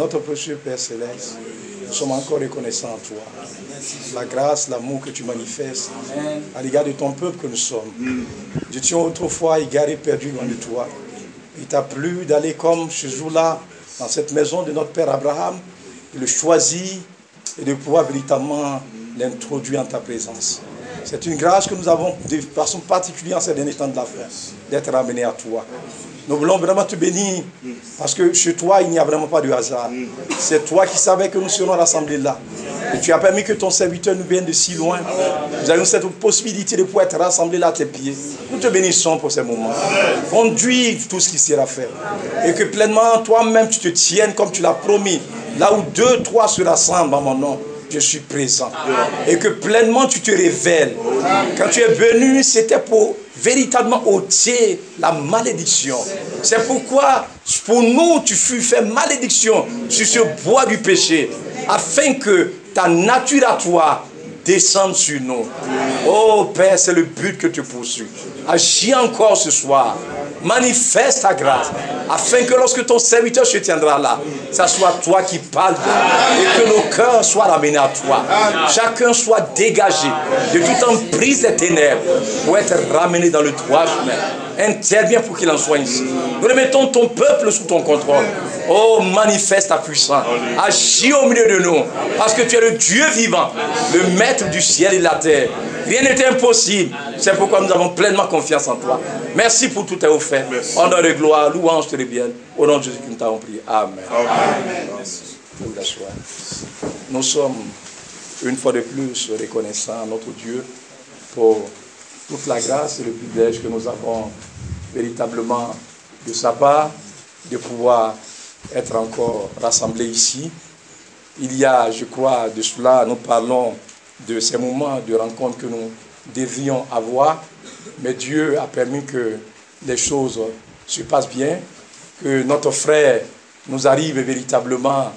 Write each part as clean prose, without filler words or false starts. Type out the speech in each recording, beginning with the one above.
Notre précieux Père Céleste, nous sommes encore reconnaissants à toi. La grâce, l'amour que tu manifestes à l'égard de ton peuple que nous sommes. Nous étions autrefois égarés, perdus loin de toi. Il t'a plu d'aller comme ce jour-là dans cette maison de notre Père Abraham, de le choisir et de pouvoir véritablement l'introduire en ta présence. C'est une grâce que nous avons de façon particulière en ces derniers temps de la fin, d'être ramenés à toi. Nous voulons vraiment te bénir parce que chez toi, il n'y a vraiment pas de hasard. C'est toi qui savais que nous serons rassemblés là. Et tu as permis que ton serviteur nous vienne de si loin. Nous avons cette possibilité de pouvoir être rassemblés là à tes pieds. Nous te bénissons pour ces moments. Conduis tout ce qui sera fait. Et que pleinement, toi-même, tu te tiennes comme tu l'as promis. Là où 2, 3 se rassemblent en mon nom, je suis présent. Et que pleinement tu te révèles. Quand tu es venu, c'était pour véritablement ôter la malédiction. C'est pourquoi, pour nous, tu fus fait malédiction sur ce bois du péché, afin que ta nature à toi descende sur nous. Oh Père, c'est le but que tu poursuis. Agis encore ce soir. Manifeste ta grâce, afin que lorsque ton serviteur se tiendra là, ça soit toi qui parles et que nos cœurs soient ramenés à toi. Chacun soit dégagé de toute emprise des ténèbres pour être ramené dans le droit chemin. Interviens pour qu'il en soit ainsi. Nous remettons ton peuple sous ton contrôle. Oh, manifeste ta puissance. Agis au milieu de nous, parce que tu es le Dieu vivant, le maître du ciel et de la terre. Rien n'est impossible. C'est pourquoi nous avons pleinement confiance en toi. Merci pour tout tes offert. Honneur et gloire, louange te reviennent. Au nom de Jésus que nous t'avons prié. Amen. Nous sommes une fois de plus reconnaissants à notre Dieu pour toute la grâce et le privilège que nous avons véritablement de sa part de pouvoir être encore rassemblés ici. Il y a, je crois, de cela, nous parlons de ces moments de rencontre que nous devions avoir, mais Dieu a permis que les choses se passent bien, que notre frère nous arrive véritablement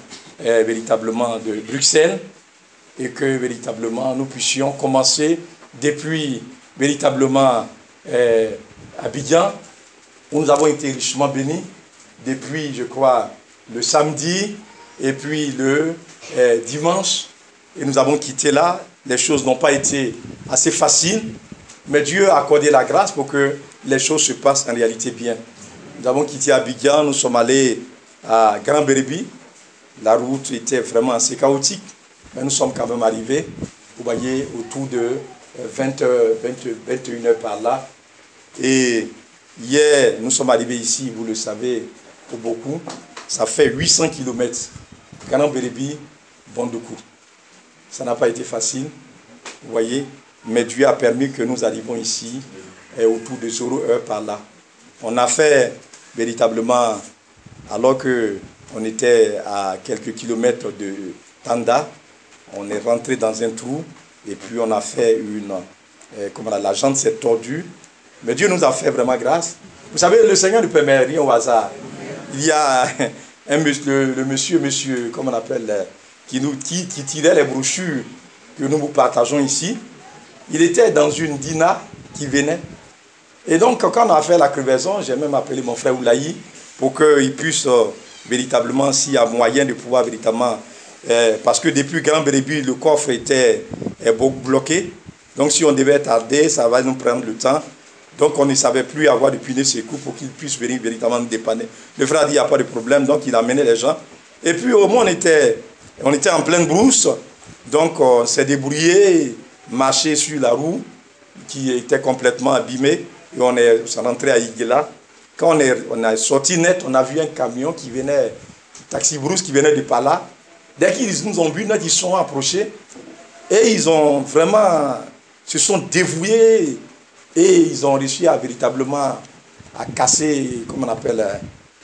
de Bruxelles et que véritablement nous puissions commencer depuis véritablement Abidjan, où nous avons été richement bénis depuis, je crois, le samedi et puis le dimanche, et nous avons quitté là. Les choses n'ont pas été assez faciles, mais Dieu a accordé la grâce pour que les choses se passent en réalité bien. Nous avons quitté Abidjan, nous sommes allés à Grand Bérébi. La route était vraiment assez chaotique, mais nous sommes quand même arrivés, vous voyez, autour de 20h, 21h par là. Et hier, nous sommes arrivés ici, vous le savez, pour beaucoup. Ça fait 800 km. Grand Bérébi, Bondoukou. Ça n'a pas été facile, vous voyez, mais Dieu a permis que nous arrivions ici autour de 0h par là. On a fait véritablement, alors qu'on était à quelques kilomètres de Tanda, on est rentré dans un trou et puis on a fait la jante s'est tordue, mais Dieu nous a fait vraiment grâce. Vous savez, le Seigneur ne permet rien au hasard. Il y a le monsieur, comment on appelle, qui tirait les brochures que nous partageons ici. Il était dans une dîna qui venait. Et donc, quand on a fait la crevaison, j'ai même appelé mon frère Oulaï pour qu'il puisse véritablement, s'il y a moyen de pouvoir véritablement... parce que depuis Grand Bérébi, le coffre était bloqué. Donc, si on devait tarder, ça va nous prendre le temps. Donc, on ne savait plus avoir de pneus secours pour qu'ils puissent venir véritablement nous dépanner. Le frère a dit, il n'y a pas de problème. Donc, il a amené les gens. Et puis, au moins, on était en pleine brousse. Donc, on s'est débrouillé, marché sur la roue qui était complètement abîmée. Et on est rentré à Iguela. Quand on est sorti net, on a vu un camion qui venait, taxi brousse qui venait de par là. Dès qu'ils nous ont vus, net, ils sont approchés. Et ils ont vraiment, se sont dévoués. Et ils ont réussi à véritablement à casser, comment on appelle,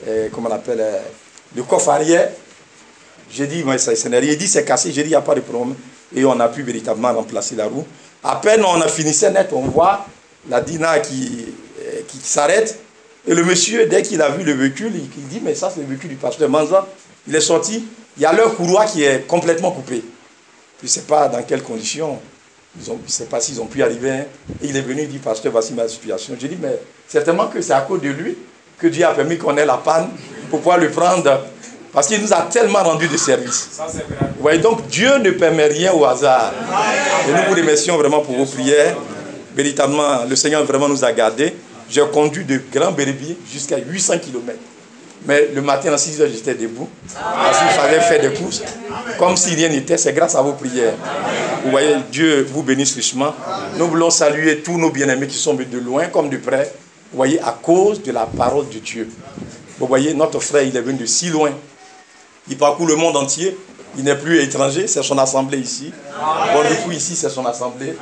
le coffre arrière. J'ai dit, mais ça n'est rien. Il dit, c'est cassé. J'ai dit, il n'y a pas de problème. Et on a pu véritablement remplacer la roue. À peine on a fini net, on voit la Dina qui s'arrête. Et le monsieur, dès qu'il a vu le véhicule, il dit, mais ça c'est le véhicule du pasteur Manza. Il est sorti. Il y a leur courroie qui est complètement coupée. Je ne sais pas dans quelles conditions. Je ne sais pas s'ils ont pu arriver. Et il est venu, il dit, pasteur, voici ma situation. J'ai dit, mais certainement que c'est à cause de lui que Dieu a permis qu'on ait la panne pour pouvoir le prendre. Parce qu'il nous a tellement rendu de service. Vous voyez, donc Dieu ne permet rien au hasard. Et nous vous remercions vraiment pour vos prières. Véritablement, le Seigneur vraiment nous a gardés. J'ai conduit de Grand Bérébier jusqu'à 800 km. Mais le matin à 6 heures, j'étais debout. Parce qu'il fallait faire des courses. Comme si rien n'était, c'est grâce à vos prières. Vous voyez, Dieu vous bénisse richement. Nous voulons saluer tous nos bien-aimés qui sont de loin comme de près. Vous voyez, à cause de la parole de Dieu. Vous voyez, notre frère, il est venu de si loin. Il parcourt le monde entier. Il n'est plus étranger, c'est son assemblée ici. Bon, du coup, ici, c'est son assemblée.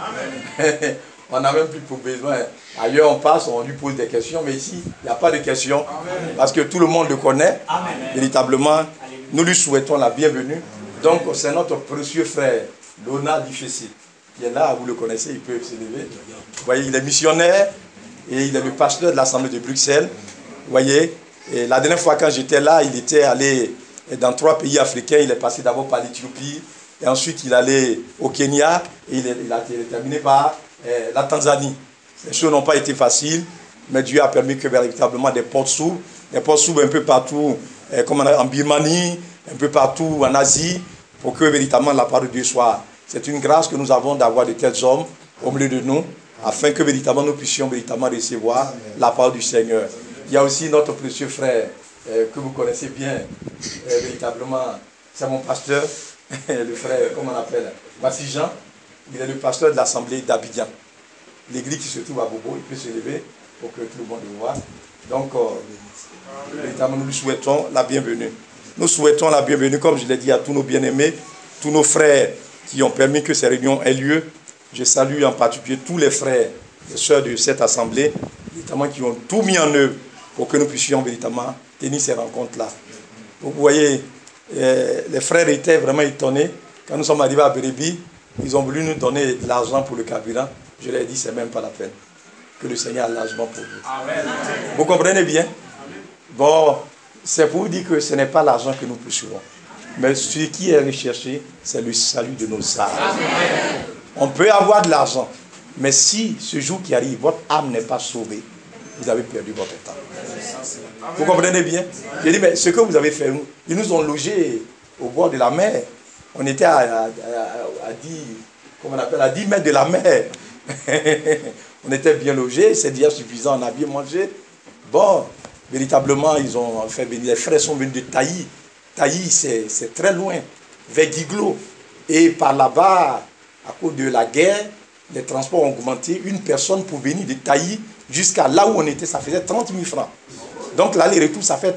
On n'a même plus pour besoin. Ailleurs, on passe, on lui pose des questions, mais ici, il n'y a pas de questions. Parce que tout le monde le connaît. Véritablement, nous lui souhaitons la bienvenue. Donc, c'est notre précieux frère, Lona Difessi, qui est là, vous le connaissez, il peut se lever. Vous voyez, il est missionnaire et il est le pasteur de l'Assemblée de Bruxelles. Vous voyez, et la dernière fois quand j'étais là, il était allé dans 3 pays africains. Il est passé d'abord par l'Éthiopie, et ensuite il allait au Kenya, et il a terminé par la Tanzanie. Les choses n'ont pas été faciles, mais Dieu a permis que véritablement des portes s'ouvrent un peu partout, comme en Birmanie, un peu partout en Asie, pour que véritablement la parole de Dieu soit. C'est une grâce que nous avons d'avoir de tels hommes au milieu de nous, afin que véritablement nous puissions véritablement recevoir la parole du Seigneur. Il y a aussi notre précieux frère, que vous connaissez bien, véritablement, c'est mon pasteur, le frère, comment on appelle, Massi Jean. Il est le pasteur de l'Assemblée d'Abidjan. L'église qui se trouve à Bobo, il peut se lever pour que tout le monde le voit. Donc, véritablement, nous lui souhaitons la bienvenue. Nous souhaitons la bienvenue, comme je l'ai dit, à tous nos bien-aimés, tous nos frères qui ont permis que ces réunions aient lieu. Je salue en particulier tous les frères et sœurs de cette assemblée, notamment qui ont tout mis en œuvre pour que nous puissions véritablement tenir ces rencontres-là. Vous voyez, les frères étaient vraiment étonnés. Quand nous sommes arrivés à Bérébi, ils ont voulu nous donner de l'argent pour le carburant. Je leur ai dit, c'est même pas la peine. Que le Seigneur a largement pour vous. Amen. Vous comprenez bien? Bon, c'est pour vous dire que ce n'est pas l'argent que nous poursuivons. Mais ce qui est recherché, c'est le salut de nos âmes. Amen. On peut avoir de l'argent, mais si ce jour qui arrive, votre âme n'est pas sauvée, vous avez perdu votre temps. Vous comprenez bien? J'ai dit, mais ce que vous avez fait, ils nous ont logés au bord de la mer. On était à 10 mètres de la mer. On était bien logés, c'est déjà suffisant, on a bien mangé. Bon, véritablement, ils ont fait venir, les frères sont venus de Taï. Taï, c'est très loin, vers Guiglo. Et par là-bas, à cause de la guerre, les transports ont augmenté. Une personne pour venir de Taï jusqu'à là où on était, ça faisait 30 000 francs. Donc l'aller-retour, ça fait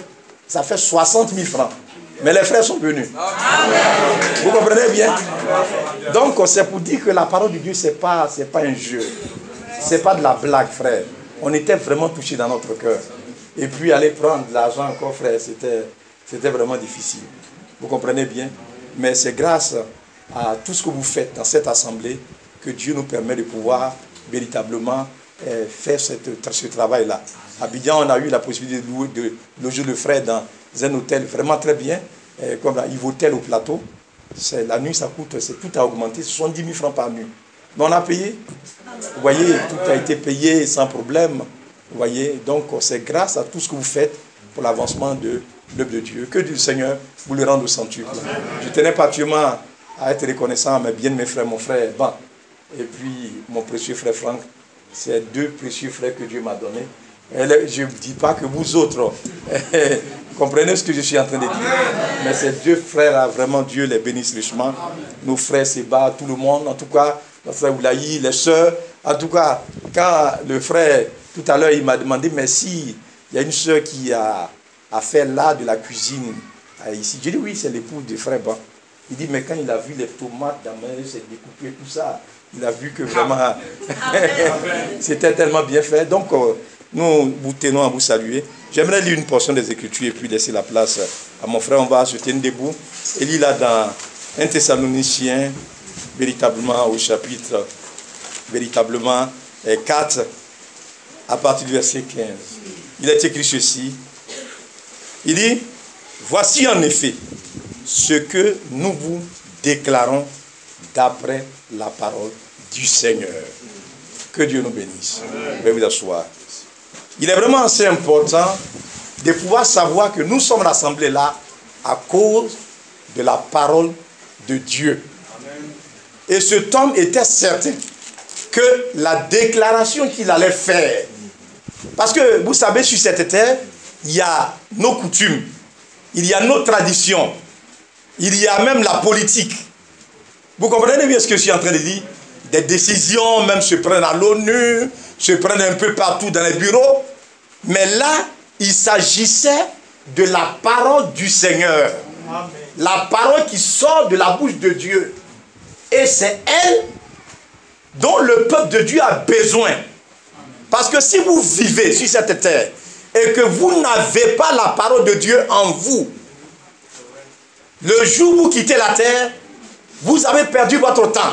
60 000 francs. Mais les frères sont venus. Amen. Vous comprenez bien? Donc c'est pour dire que la parole de Dieu, ce n'est pas un jeu. Ce n'est pas de la blague, frère. On était vraiment touchés dans notre cœur. Et puis aller prendre de l'argent encore, frère, c'était vraiment difficile. Vous comprenez bien? Mais c'est grâce à tout ce que vous faites dans cette assemblée que Dieu nous permet de pouvoir véritablement faire ce travail-là. À Abidjan, on a eu la possibilité de loger le frère dans un hôtel vraiment très bien, comme la Yves-Hôtel au plateau. La nuit, ça coûte, tout a augmenté, 70 000 francs par nuit. Mais on a payé. Vous voyez, tout a été payé sans problème. Vous voyez, donc c'est grâce à tout ce que vous faites pour l'avancement de l'œuvre de Dieu. Que le Seigneur vous le rende au centuple. Je tenais particulièrement à être reconnaissant à mes frères, mon frère Ban, et puis mon précieux frère Franck. C'est 2 précieux frères que Dieu m'a donnés. Je ne dis pas que vous autres comprenez ce que je suis en train de dire. Mais ces 2 frères-là, vraiment Dieu les bénisse richement. Nos frères Séba, tout le monde, en tout cas, notre frère Oulaï, les sœurs. En tout cas, quand le frère, tout à l'heure, il m'a demandé, mais si il y a une sœur qui a fait l'art de la cuisine ici. J'ai dit oui, c'est l'épouse du frère Ban. Il dit, mais quand il a vu les tomates dans ma c'est découpé, tout ça, il a vu que vraiment, c'était tellement bien fait. Donc, nous vous tenons à vous saluer. J'aimerais lire une portion des Écritures et puis laisser la place à mon frère. On va se tenir debout. Et lit là dans 1 Thessaloniciens, véritablement au chapitre, véritablement 4, à partir du verset 15. Il est écrit ceci. Il dit, voici en effet ce que nous vous déclarons d'après la parole du Seigneur. Que Dieu nous bénisse. Veuillez vous asseoir. Il est vraiment assez important de pouvoir savoir que nous sommes rassemblés là à cause de la parole de Dieu. Et cet homme était certain que la déclaration qu'il allait faire, parce que vous savez, sur cette terre, il y a nos coutumes, il y a nos traditions, il y a même la politique. Vous comprenez bien ce que je suis en train de dire? Des décisions même se prennent à l'ONU, se prennent un peu partout dans les bureaux. Mais là, il s'agissait de la parole du Seigneur. Amen. La parole qui sort de la bouche de Dieu. Et c'est elle dont le peuple de Dieu a besoin. Parce que si vous vivez sur cette terre et que vous n'avez pas la parole de Dieu en vous, le jour où vous quittez la terre, vous avez perdu votre temps.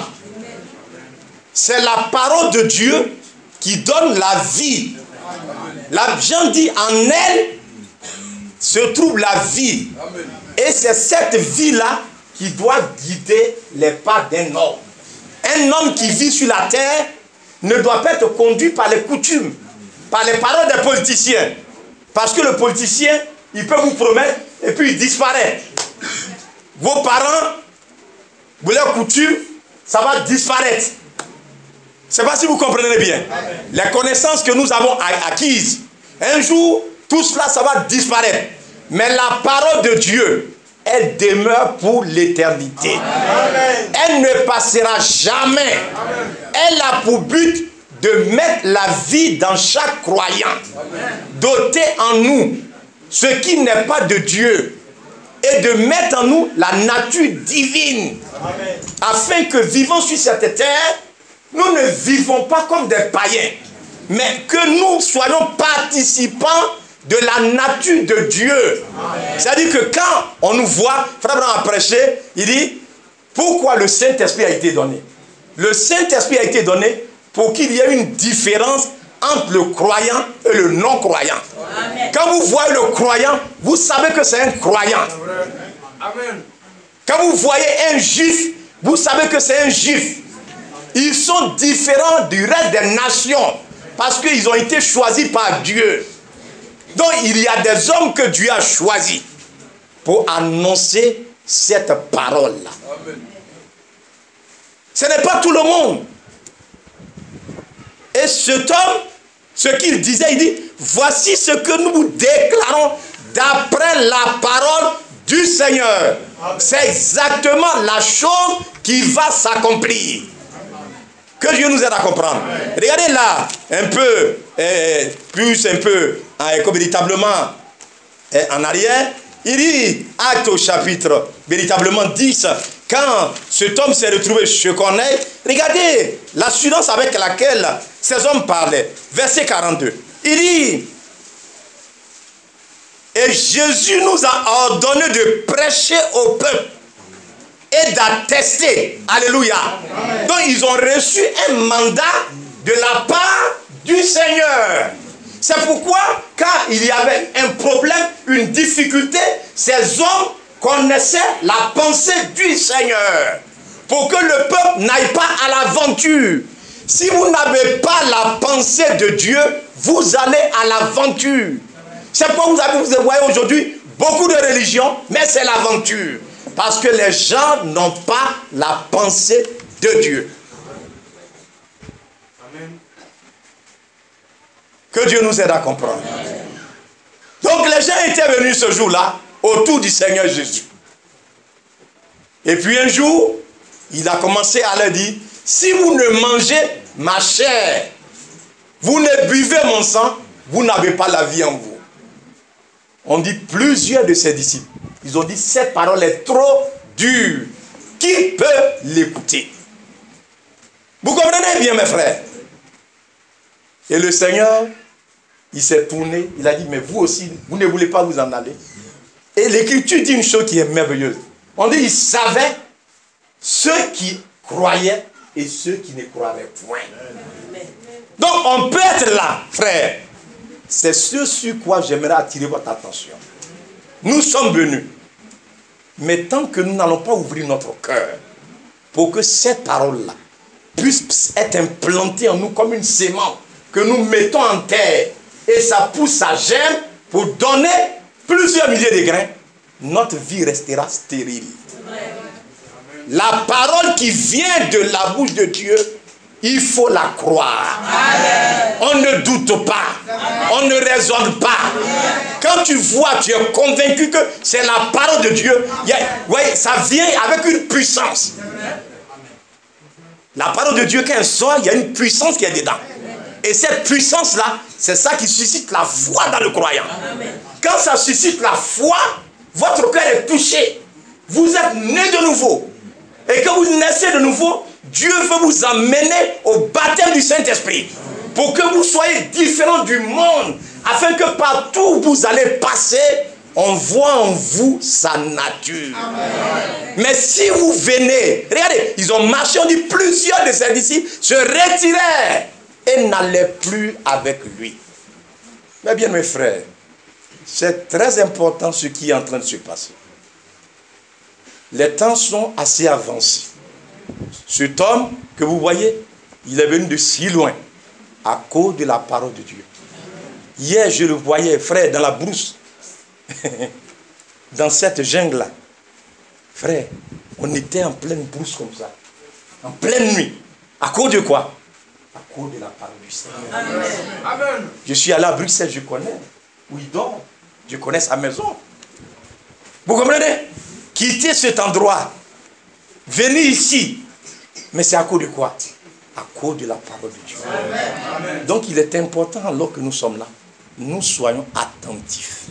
C'est la parole de Dieu qui donne la vie. La Jean dit, en elle se trouve la vie. Et c'est cette vie-là qui doit guider les pas d'un homme. Un homme qui vit sur la terre ne doit pas être conduit par les coutumes, par les paroles des politiciens. Parce que le politicien, il peut vous promettre et puis il disparaît. Vos parents, vous leurs coutumes, ça va disparaître. Je ne sais pas si vous comprenez bien. Amen. Les connaissances que nous avons acquises, un jour, tout cela, ça va disparaître. Mais la parole de Dieu, elle demeure pour l'éternité. Elle ne passera jamais. Amen. Elle a pour but de mettre la vie dans chaque croyant. Doter en nous ce qui n'est pas de Dieu. Et de mettre en nous la nature divine. Amen. Afin que vivant sur cette terre, nous ne vivons pas comme des païens, mais que nous soyons participants de la nature de Dieu. C'est-à-dire que quand on nous voit, Frère Branham a prêché, il dit, pourquoi le Saint-Esprit a été donné? Le Saint-Esprit a été donné pour qu'il y ait une différence entre le croyant et le non-croyant. Quand vous voyez le croyant, vous savez que c'est un croyant. Amen. Quand vous voyez un juif, vous savez que c'est un juif. Ils sont différents du reste des nations parce qu'ils ont été choisis par Dieu. Donc il y a des hommes que Dieu a choisis pour annoncer cette parole-là. Ce n'est pas tout le monde. Et cet homme, ce qu'il disait, il dit, voici ce que nous déclarons d'après la parole du Seigneur. C'est exactement la chose qui va s'accomplir. Que Dieu nous aide à comprendre. Amen. Regardez là, un peu, comme véritablement en arrière. Il dit, acte au chapitre, véritablement 10, quand cet homme s'est retrouvé chez Corneille, regardez l'assurance avec laquelle ces hommes parlaient. Verset 42. Il dit, et Jésus nous a ordonné de prêcher au peuple et d'attester. Alléluia. Amen. Donc ils ont reçu un mandat de la part du Seigneur. C'est pourquoi quand il y avait un problème, une difficulté, ces hommes connaissaient la pensée du Seigneur. Pour que le peuple n'aille pas à l'aventure. Si vous n'avez pas la pensée de Dieu, vous allez à l'aventure. C'est pourquoi vous voyez aujourd'hui beaucoup de religions, mais c'est l'aventure. Parce que les gens n'ont pas la pensée de Dieu. Amen. Que Dieu nous aide à comprendre. Amen. Donc les gens étaient venus ce jour-là autour du Seigneur Jésus. Et puis un jour, il a commencé à leur dire, si vous ne mangez ma chair, vous ne buvez mon sang, vous n'avez pas la vie en vous. On dit plusieurs de ses disciples. Ils ont dit, cette parole est trop dure. Qui peut l'écouter? Vous comprenez bien, mes frères? Et le Seigneur, il s'est tourné, il a dit, mais vous aussi, vous ne voulez pas vous en aller? Et l'Écriture dit une chose qui est merveilleuse. On dit, il savait ceux qui croyaient et ceux qui ne croyaient point. Donc, on peut être là, frère. C'est ce sur quoi j'aimerais attirer votre attention. Nous sommes venus. Mais tant que nous n'allons pas ouvrir notre cœur pour que cette parole-là puisse être implantée en nous comme une sémence que nous mettons en terre et ça pousse, ça germe pour donner plusieurs milliers de grains, notre vie restera stérile. La parole qui vient de la bouche de Dieu, il faut la croire. Amen. On ne doute pas. Amen. On ne raisonne pas. Amen. Quand tu vois, tu es convaincu que c'est la parole de Dieu. Ça vient avec une puissance. Amen. La parole de Dieu, quand elle sort, il y a une puissance qui est dedans. Et cette puissance-là, c'est ça qui suscite la foi dans le croyant. Amen. Quand ça suscite la foi, votre cœur est touché. Vous êtes né de nouveau. Et quand vous naissez de nouveau, Dieu veut vous amener au baptême du Saint-Esprit pour que vous soyez différents du monde, afin que partout où vous allez passer, on voit en vous sa nature. Amen. Mais si vous venez, regardez, ils ont marché, on dit plusieurs de ses disciples se retirèrent et n'allaient plus avec lui. Mais bien mes frères, c'est très important ce qui est en train de se passer. Les temps sont assez avancés. Cet homme que vous voyez, il est venu de si loin à cause de la parole de Dieu. Hier, je le voyais, frère, dans la brousse, dans cette jungle-là. Frère, on était en pleine brousse comme ça, en pleine nuit. À cause de quoi? À cause de la parole du Seigneur. Amen. Je suis allé à Bruxelles, je connais où il dort. Je connais sa maison. Vous comprenez? Quitter cet endroit, venir ici, mais c'est à cause de quoi? À cause de la parole de Dieu. Amen. Donc il est important, alors que nous sommes là, nous soyons attentifs.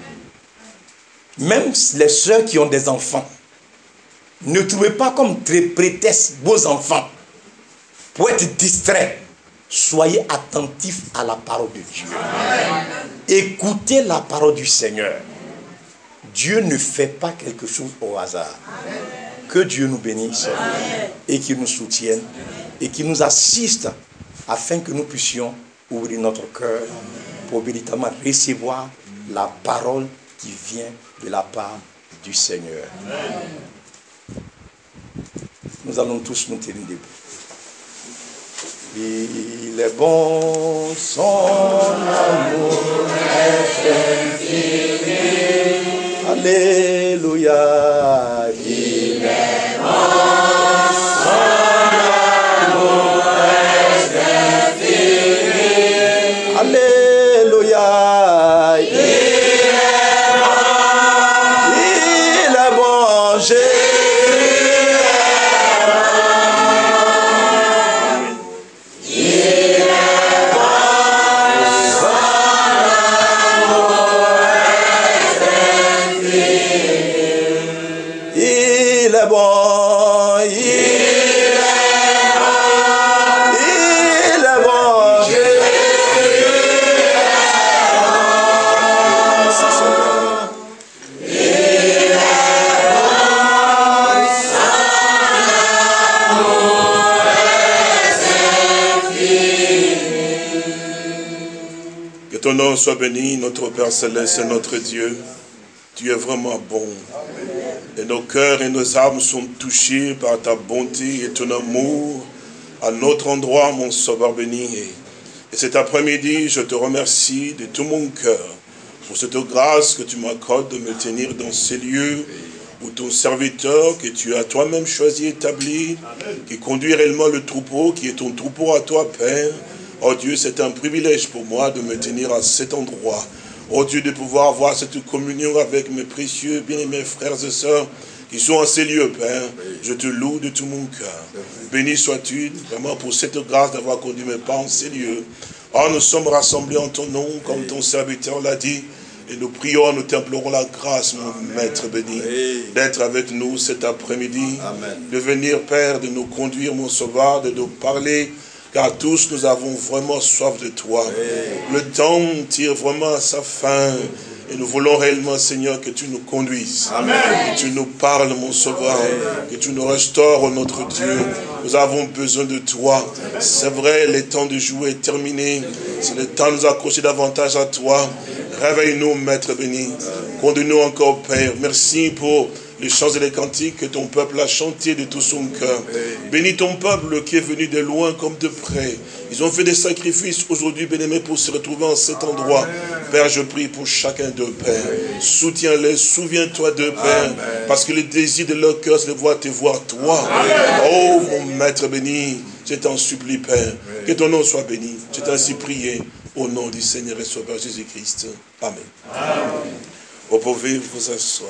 Même les sœurs qui ont des enfants, ne trouvez pas comme prétexte vos enfants pour être distraits. Soyez attentifs à la parole de Dieu. Amen. Écoutez la parole du Seigneur. Dieu ne fait pas quelque chose au hasard. Amen. Que Dieu nous bénisse. Amen. Et qu'il nous soutienne. Amen. Et qu'il nous assiste afin que nous puissions ouvrir notre cœur pour véritablement recevoir la parole qui vient de la part du Seigneur. Amen. Nous allons tous nous tenir debout. Il est bon, son amour est infini. Alléluia. Il est bon, son amour est infini. Alléluia. Il est bon, Jésus. Ton nom soit béni, notre Père Céleste et notre Dieu. Tu es vraiment bon. Et nos cœurs et nos âmes sont touchés par ta bonté et ton amour à notre endroit, mon Sauveur béni. Et cet après-midi, je te remercie de tout mon cœur pour cette grâce que tu m'accordes de me tenir dans ces lieux où ton serviteur que tu as toi-même choisi, établi, qui conduit réellement le troupeau, qui est ton troupeau à toi, Père. Oh Dieu, c'est un privilège pour moi de me tenir à cet endroit. Oh Dieu, de pouvoir avoir cette communion avec mes précieux, bien-aimés frères et sœurs qui sont en ces lieux, Père. Je te loue de tout mon cœur. Béni sois-tu vraiment pour cette grâce d'avoir conduit mes pas en ces lieux. Oh, nous sommes rassemblés en ton nom, comme ton serviteur l'a dit. Et nous prions, nous t'implorons la grâce, mon Maître béni, d'être avec nous cet après-midi. De venir, Père, de nous conduire, mon Sauveur, de nous parler. Car tous nous avons vraiment soif de toi. Le temps tire vraiment à sa fin. Et nous voulons réellement, Seigneur, que tu nous conduises. Amen. Que tu nous parles, mon Sauveur. Amen. Que tu nous restaures, notre Dieu. Nous avons besoin de toi. C'est vrai, le temps de jouer est terminé. C'est le temps de nous accrocher davantage à toi. Réveille-nous, Maître béni. Conduis-nous encore, Père. Merci pour les chants et les cantiques que ton peuple a chantés de tout son cœur. Bénis ton peuple qui est venu de loin comme de près. Ils ont fait des sacrifices aujourd'hui, bien-aimés, pour se retrouver en cet endroit. Père, je prie pour chacun d'eux, Père. Soutiens-les, souviens-toi d'eux, Père. Parce que le désir de leur cœur, c'est de voir te voir, toi. Oh, mon Maître béni, je t'en supplie, Père. Que ton nom soit béni. Je t'en ainsi prié au nom du Seigneur et Sauveur Jésus-Christ. Amen. Vous pouvez vous asseoir.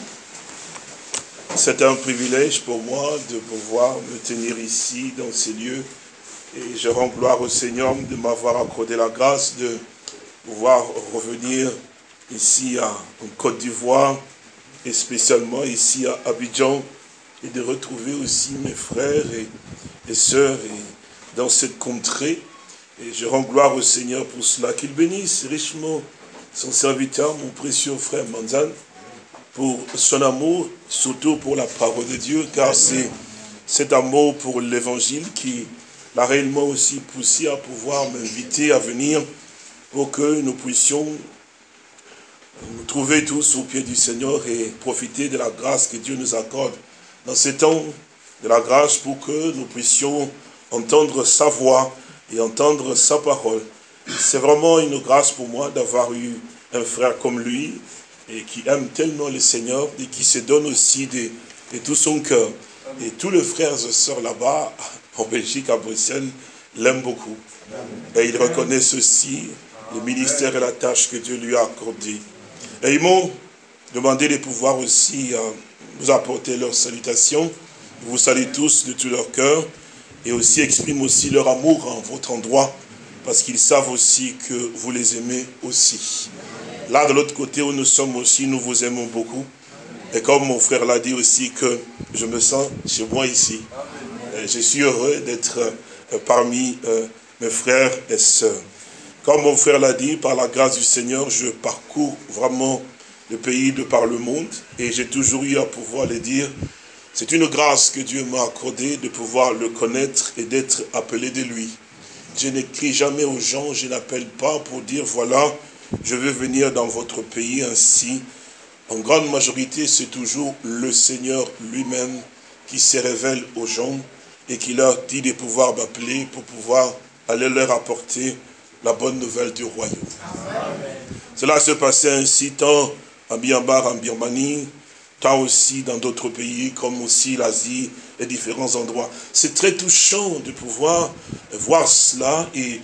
C'est un privilège pour moi de pouvoir me tenir ici, dans ces lieux. Et je rends gloire au Seigneur de m'avoir accordé la grâce de pouvoir revenir ici en Côte d'Ivoire, et spécialement ici à Abidjan, et de retrouver aussi mes frères et sœurs dans cette contrée. Et je rends gloire au Seigneur pour cela. Qu'il bénisse richement son serviteur, mon précieux frère Manzan, pour son amour, surtout pour la parole de Dieu, car c'est cet amour pour l'évangile qui l'a réellement aussi poussé à pouvoir m'inviter à venir pour que nous puissions nous trouver tous au pied du Seigneur et profiter de la grâce que Dieu nous accorde dans ces temps, de la grâce pour que nous puissions entendre sa voix et entendre sa parole. C'est vraiment une grâce pour moi d'avoir eu un frère comme lui, et qui aime tellement le Seigneur, et qui se donne aussi de tout son cœur. Et tous les frères et sœurs là-bas, en Belgique, à Bruxelles, l'aiment beaucoup. Et ils reconnaissent aussi le ministère et la tâche que Dieu lui a accordée. Et ils m'ont demandé de pouvoir aussi vous apporter leurs salutations. Je vous salue tous de tout leur cœur, et aussi expriment aussi leur amour en votre endroit, parce qu'ils savent aussi que vous les aimez aussi. Là, de l'autre côté où nous sommes aussi, nous vous aimons beaucoup. Et comme mon frère l'a dit aussi, que je me sens chez moi ici. Et je suis heureux d'être parmi mes frères et sœurs. Comme mon frère l'a dit, par la grâce du Seigneur, je parcours vraiment le pays de par le monde. Et j'ai toujours eu à pouvoir le dire. C'est une grâce que Dieu m'a accordée de pouvoir le connaître et d'être appelé de lui. Je n'écris jamais aux gens, je n'appelle pas pour dire voilà, je veux venir dans votre pays ainsi. En grande majorité, c'est toujours le Seigneur lui-même qui se révèle aux gens et qui leur dit de pouvoir m'appeler pour pouvoir aller leur apporter la bonne nouvelle du royaume. Amen. Cela se passait ainsi tant à Myanmar, en Birmanie, tant aussi dans d'autres pays comme aussi l'Asie et différents endroits. C'est très touchant de pouvoir voir cela et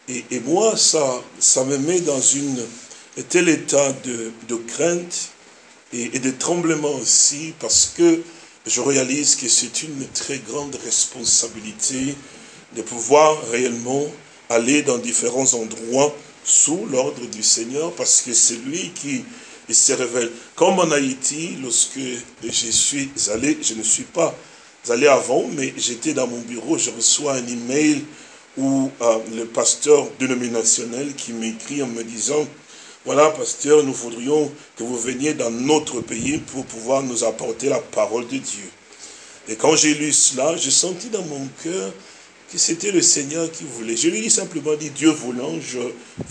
moi, ça me met dans un tel état de crainte et de tremblement aussi, parce que je réalise que c'est une très grande responsabilité de pouvoir réellement aller dans différents endroits sous l'ordre du Seigneur, parce que c'est lui qui se révèle. Comme en Haïti, lorsque je suis allé, je ne suis pas allé avant, mais j'étais dans mon bureau, je reçois un email où le pasteur dénominationnel qui m'écrit en me disant « Voilà, pasteur, nous voudrions que vous veniez dans notre pays pour pouvoir nous apporter la parole de Dieu. » Et quand j'ai lu cela, j'ai senti dans mon cœur que c'était le Seigneur qui voulait. Je lui ai simplement dit « Dieu voulant, je viendrai. »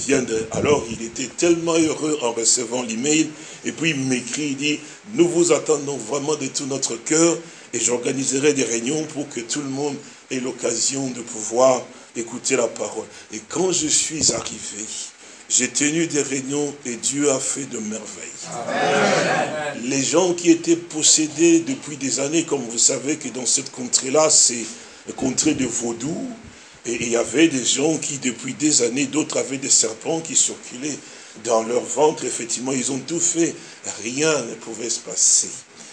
Alors il était tellement heureux en recevant l'email, et puis il m'écrit, il dit « Nous vous attendons vraiment de tout notre cœur, et j'organiserai des réunions pour que tout le monde ait l'occasion de pouvoir écouter la parole. » Et quand je suis arrivé, j'ai tenu des réunions et Dieu a fait de merveilles. Amen. Les gens qui étaient possédés depuis des années, comme vous savez que dans cette contrée-là, c'est une contrée de vaudou, et il y avait des gens qui depuis des années, d'autres avaient des serpents qui circulaient dans leur ventre. Effectivement, ils ont tout fait, rien ne pouvait se passer.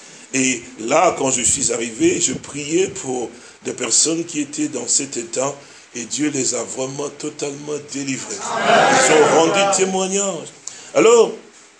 Et là, quand je suis arrivé, je priais pour des personnes qui étaient dans cet état, et Dieu les a vraiment totalement délivrés. Ils ont rendu témoignage. Alors,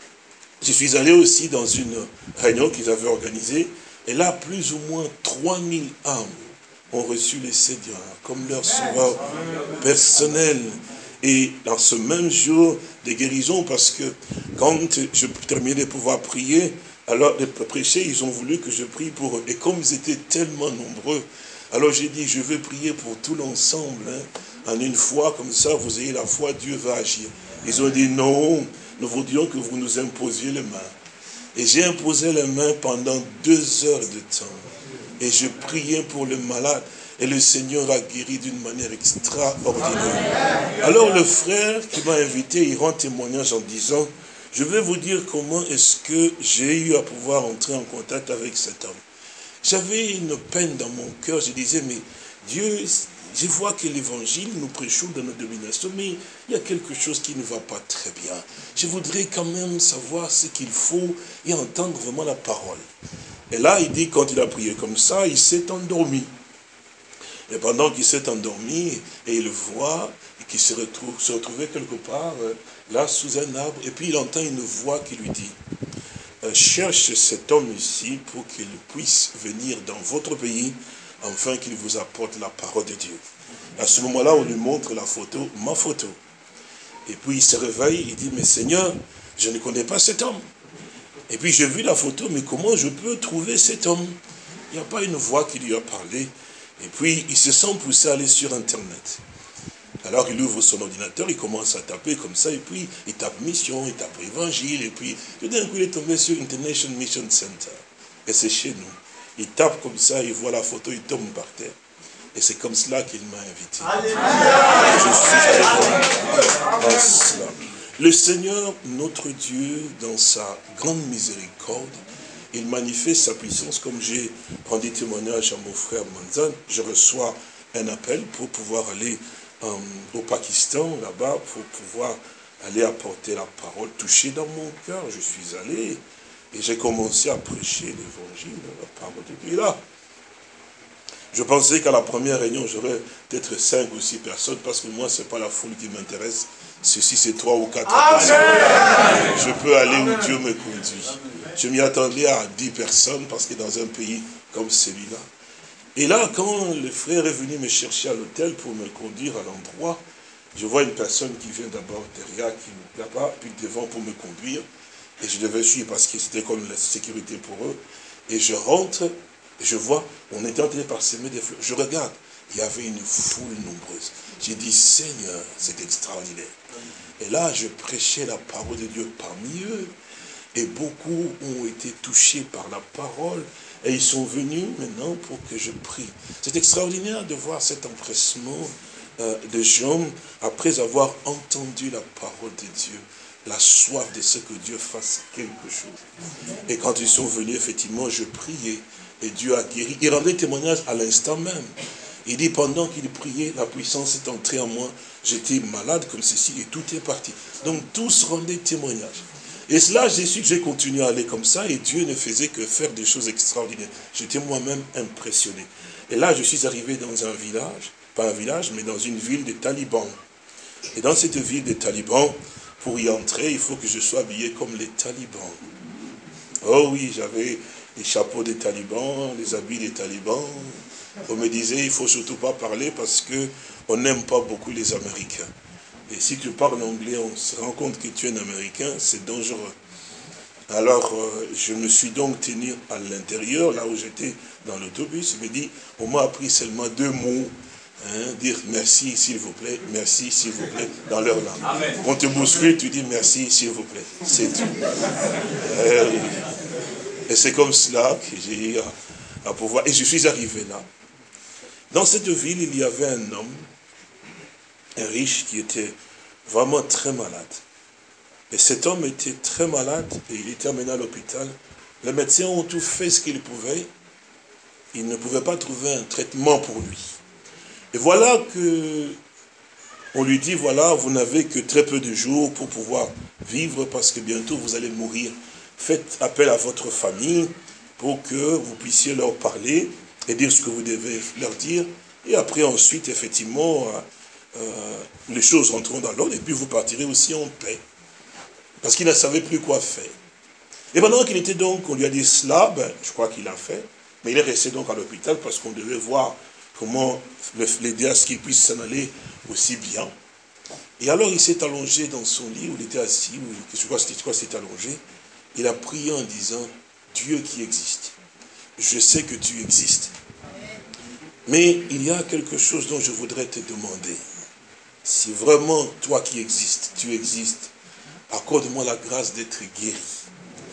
je suis allé aussi dans une réunion qu'ils avaient organisée, et là, plus ou moins 3000 âmes ont reçu le Seigneur comme leur sauveur personnel. Et dans ce même jour, des guérisons, parce que quand je terminais de pouvoir prier, alors de prêcher, ils ont voulu que je prie pour eux. Et comme ils étaient tellement nombreux, alors j'ai dit, je vais prier pour tout l'ensemble, en une fois, comme ça, vous ayez la foi, Dieu va agir. Ils ont dit, non, nous voudrions que vous nous imposiez les mains. Et j'ai imposé les mains pendant 2 heures de temps. Et je priais pour le malade. Et le Seigneur a guéri d'une manière extraordinaire. Alors le frère qui m'a invité, il rend témoignage en disant, je vais vous dire comment est-ce que j'ai eu à pouvoir entrer en contact avec cet homme. J'avais une peine dans mon cœur. Je disais, mais Dieu, je vois que l'évangile, nous prêchons dans nos dominations, mais il y a quelque chose qui ne va pas très bien. Je voudrais quand même savoir ce qu'il faut et entendre vraiment la parole. Et là, il dit, quand il a prié comme ça, il s'est endormi. Et pendant qu'il s'est endormi, et il voit qu'il se retrouvait quelque part, là, sous un arbre, et puis il entend une voix qui lui dit, cherche cet homme ici pour qu'il puisse venir dans votre pays, afin qu'il vous apporte la parole de Dieu. À ce moment-là, on lui montre la photo, ma photo. Et puis il se réveille, il dit, mais Seigneur, je ne connais pas cet homme. Et puis j'ai vu la photo, mais comment je peux trouver cet homme? Il n'y a pas une voix qui lui a parlé. Et puis il se sent poussé à aller sur Internet. Alors il ouvre son ordinateur, il commence à taper comme ça, et puis il tape mission, il tape évangile, et puis tout d'un coup il est tombé sur International Mission Center. Et c'est chez nous. Il tape comme ça, il voit la photo, il tombe par terre. Et c'est comme cela qu'il m'a invité. Alléluia. Je suis allé dans cela. Le Seigneur, notre Dieu, dans sa grande miséricorde, il manifeste sa puissance, comme j'ai rendu témoignage à mon frère Manzan. Je reçois un appel pour pouvoir aller au Pakistan, là-bas, pour pouvoir aller apporter la parole, toucher dans mon cœur. Je suis allé et j'ai commencé à prêcher l'évangile, la parole de Dieu. Et là, je pensais qu'à la première réunion, j'aurais peut-être 5 ou 6 personnes, parce que moi, ce n'est pas la foule qui m'intéresse. Ceci, c'est 3 ou 4 personnes. Je peux aller où Dieu me conduit. Je m'y attendais à 10 personnes, parce que dans un pays comme celui-là. Et là, quand le frère est venu me chercher à l'hôtel pour me conduire à l'endroit, je vois une personne qui vient d'abord derrière, qui là-bas, puis devant pour me conduire. Et je devais suivre parce que c'était comme la sécurité pour eux. Et je rentre, et je vois, on était en train de parsemer des fleurs. Je regarde, il y avait une foule nombreuse. J'ai dit, Seigneur, c'est extraordinaire. Et là, je prêchais la parole de Dieu parmi eux. Et beaucoup ont été touchés par la parole. Et ils sont venus maintenant pour que je prie. C'est extraordinaire de voir cet empressement de gens après avoir entendu la parole de Dieu. La soif de ce que Dieu fasse quelque chose. Et quand ils sont venus, effectivement, je priais. Et Dieu a guéri. Il rendait témoignage à l'instant même. Il dit, pendant qu'il priait, la puissance est entrée en moi. J'étais malade comme ceci et tout est parti. Donc tous rendaient témoignage. Et cela, j'ai continué à aller comme ça et Dieu ne faisait que faire des choses extraordinaires. J'étais moi-même impressionné. Et là, je suis arrivé dans un village, pas un village, mais dans une ville des talibans. Et dans cette ville des talibans, pour y entrer, il faut que je sois habillé comme les talibans. Oh oui, j'avais les chapeaux des talibans, les habits des talibans. On me disait, il ne faut surtout pas parler parce qu'on n'aime pas beaucoup les Américains. Et si tu parles anglais, on se rend compte que tu es un Américain, c'est dangereux. Alors, je me suis donc tenu à l'intérieur, là où j'étais dans l'autobus. Il me dit, on m'a appris seulement 2 mots. Dire merci s'il vous plaît, merci s'il vous plaît, dans leur langue. Amen. On te bouscule, tu dis merci s'il vous plaît. C'est tout. Et c'est comme cela que j'ai eu à pouvoir. Et je suis arrivé là. Dans cette ville, il y avait un homme, un riche, qui était vraiment très malade. Et cet homme était très malade et il était amené à l'hôpital. Les médecins ont tout fait ce qu'ils pouvaient. Ils ne pouvaient pas trouver un traitement pour lui. Et voilà que on lui dit, voilà, vous n'avez que très peu de jours pour pouvoir vivre parce que bientôt vous allez mourir. Faites appel à votre famille pour que vous puissiez leur parler et dire ce que vous devez leur dire. Et après, ensuite, effectivement, les choses rentreront dans l'ordre et puis vous partirez aussi en paix. Parce qu'il ne savait plus quoi faire. Et pendant qu'il était donc, on lui a dit cela, je crois qu'il a fait, mais il est resté donc à l'hôpital parce qu'on devait voir comment l'aider à ce qu'il puisse s'en aller aussi bien. Et alors il s'est allongé dans son lit où il était assis, je crois que c'était allongé. Il a prié en disant, Dieu qui existe, je sais que tu existes. Mais il y a quelque chose dont je voudrais te demander. Si vraiment toi qui existes, tu existes, accorde-moi la grâce d'être guéri.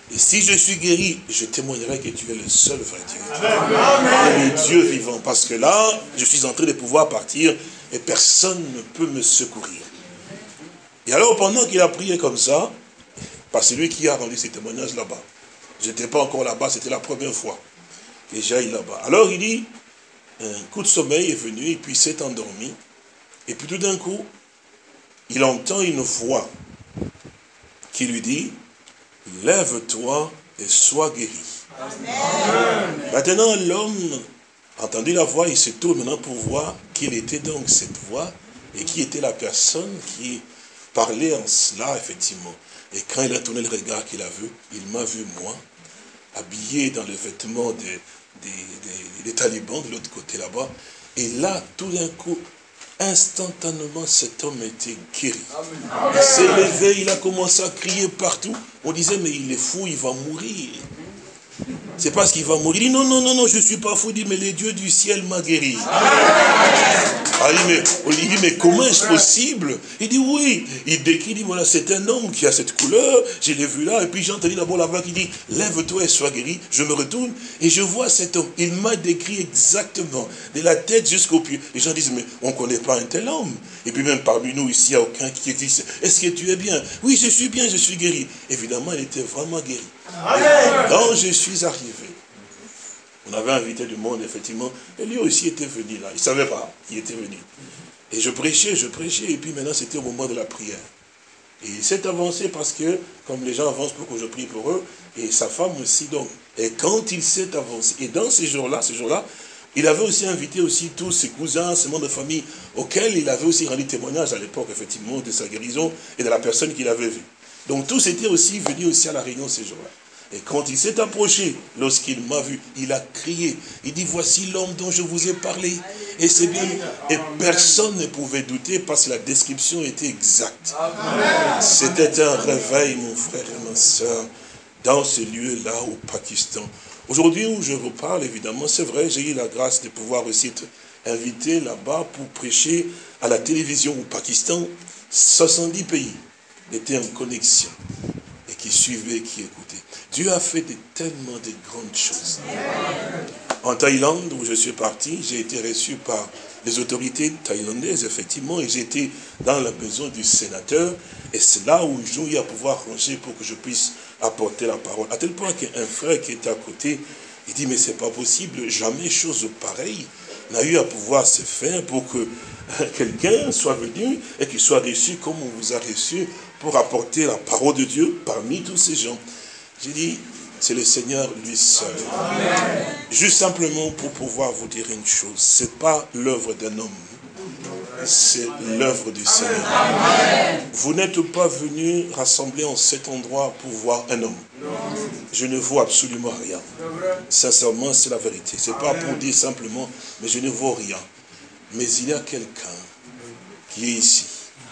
Et si je suis guéri, je témoignerai que tu es le seul vrai Dieu. Et le Dieu vivant. Parce que là, je suis en train de pouvoir partir et personne ne peut me secourir. Et alors, pendant qu'il a prié comme ça, parce que c'est lui qui a rendu ses témoignages là-bas. Je n'étais pas encore là-bas, c'était la première fois que j'aille là-bas. Alors il dit, un coup de sommeil est venu et puis il s'est endormi. Et puis tout d'un coup, il entend une voix qui lui dit, lève-toi et sois guéri. Amen. Maintenant, l'homme a entendu la voix, il se tourne maintenant pour voir quelle était donc cette voix et qui était la personne qui parlait en cela, effectivement. Et quand il a tourné le regard qu'il a vu, il m'a vu moi, habillé dans les vêtements des talibans de l'autre côté là-bas. Et là, tout d'un coup, instantanément, cet homme était guéri. Il s'est levé, il a commencé à crier partout. On disait, mais il est fou, il va mourir. C'est parce qu'il va mourir. Il dit, non, non, non, non, je ne suis pas fou. Il dit, mais le Dieu du ciel m'a guéri. Il dit, mais comment est-ce possible? Il dit, oui. Il décrit, il dit, voilà, c'est un homme qui a cette couleur. Je l'ai vu là. Et puis j'ai entendu d'abord la voix qui dit, lève-toi et sois guéri. Je me retourne et je vois cet homme. Il m'a décrit exactement, de la tête jusqu'aux pieds. Les gens disent, mais on ne connaît pas un tel homme. Et puis même parmi nous ici, il n'y a aucun qui dit, est-ce que tu es bien? Oui, je suis bien, je suis guéri. Évidemment, il était vraiment guéri. Quand je suis arrivé, on avait invité du monde, effectivement, et lui aussi était venu là. Il ne savait pas, il était venu. Et je prêchais, et puis maintenant c'était au moment de la prière. Et il s'est avancé parce que, comme les gens avancent pour que je prie pour eux, et sa femme aussi, donc. Et quand il s'est avancé, et dans ces jours-là, il avait aussi invité aussi tous ses cousins, ses membres de famille, auxquels il avait aussi rendu témoignage à l'époque, effectivement, de sa guérison et de la personne qu'il avait vue. Donc tous étaient aussi venus aussi à la réunion ces jours-là. Et quand il s'est approché, lorsqu'il m'a vu, il a crié. Il dit, voici l'homme dont je vous ai parlé. Et c'est bien. Et personne ne pouvait douter parce que la description était exacte. C'était un réveil, mon frère et ma soeur, dans ce lieu-là au Pakistan. Aujourd'hui où je vous parle, évidemment, c'est vrai, j'ai eu la grâce de pouvoir aussi être invité là-bas pour prêcher à la télévision au Pakistan. 70 pays étaient en connexion et qui suivaient, qui écoutaient. Dieu a fait tellement de grandes choses. En Thaïlande, où je suis parti, j'ai été reçu par les autorités thaïlandaises, effectivement, et j'étais dans la maison du sénateur, et c'est là où j'ai eu à pouvoir ranger pour que je puisse apporter la parole. À tel point qu'un frère qui était à côté, il dit, mais c'est pas possible, jamais chose pareille n'a eu à pouvoir se faire pour que quelqu'un soit venu et qu'il soit reçu comme on vous a reçu pour apporter la parole de Dieu parmi tous ces gens. J'ai dit, c'est le Seigneur lui seul. Amen. Juste simplement pour pouvoir vous dire une chose, c'est pas l'œuvre d'un homme, c'est l'œuvre du Seigneur. Amen. Vous n'êtes pas venu rassembler en cet endroit pour voir un homme. Je ne vois absolument rien. Sincèrement, c'est la vérité. C'est pas pour dire simplement, mais je ne vois rien. Mais il y a quelqu'un qui est ici.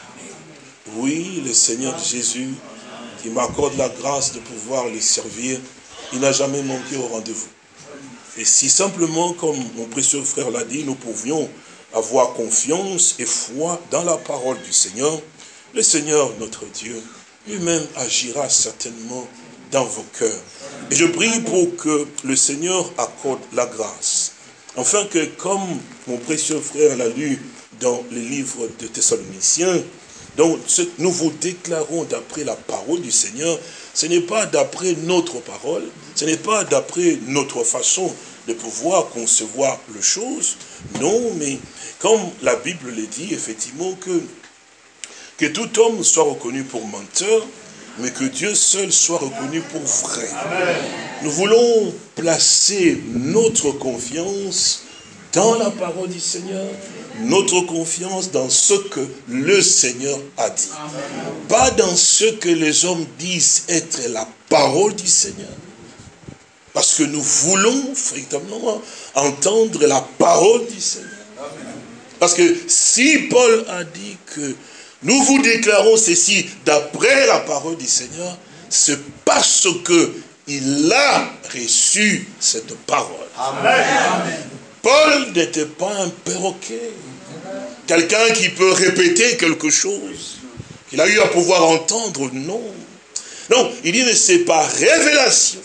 Oui, le Seigneur Jésus, qui m'accorde la grâce de pouvoir le servir, il n'a jamais manqué au rendez-vous. Et si simplement, comme mon précieux frère l'a dit, nous pouvions avoir confiance et foi dans la parole du Seigneur, le Seigneur, notre Dieu, lui-même agira certainement dans vos cœurs. Et je prie pour que le Seigneur accorde la grâce, afin que, comme mon précieux frère l'a lu dans le livre de Thessaloniciens, donc nous vous déclarons d'après la parole du Seigneur, ce n'est pas d'après notre parole, ce n'est pas d'après notre façon de pouvoir concevoir les choses, non, mais comme la Bible le dit, effectivement, que tout homme soit reconnu pour menteur, mais que Dieu seul soit reconnu pour vrai. Amen. Nous voulons placer notre confiance dans la parole du Seigneur, notre confiance dans ce que le Seigneur a dit. Amen. Pas dans ce que les hommes disent être la parole du Seigneur. Parce que nous voulons véritablement entendre la parole du Seigneur. Amen. Parce que si Paul a dit que nous vous déclarons ceci d'après la parole du Seigneur, c'est parce qu'il a reçu cette parole. Amen. Paul n'était pas un perroquet. Quelqu'un qui peut répéter quelque chose qu'il a eu à pouvoir entendre, non. Donc, il dit, mais c'est par révélation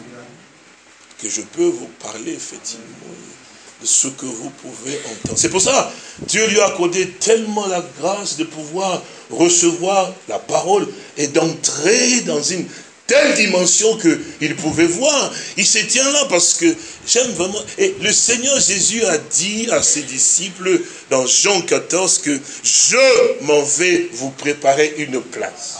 que je peux vous parler, effectivement, de ce que vous pouvez entendre. C'est pour ça, Dieu lui a accordé tellement la grâce de pouvoir recevoir la parole et d'entrer dans une telle dimension qu'il pouvait voir. Il se tient là parce que j'aime vraiment... Et le Seigneur Jésus a dit à ses disciples dans Jean 14 que je m'en vais vous préparer une place.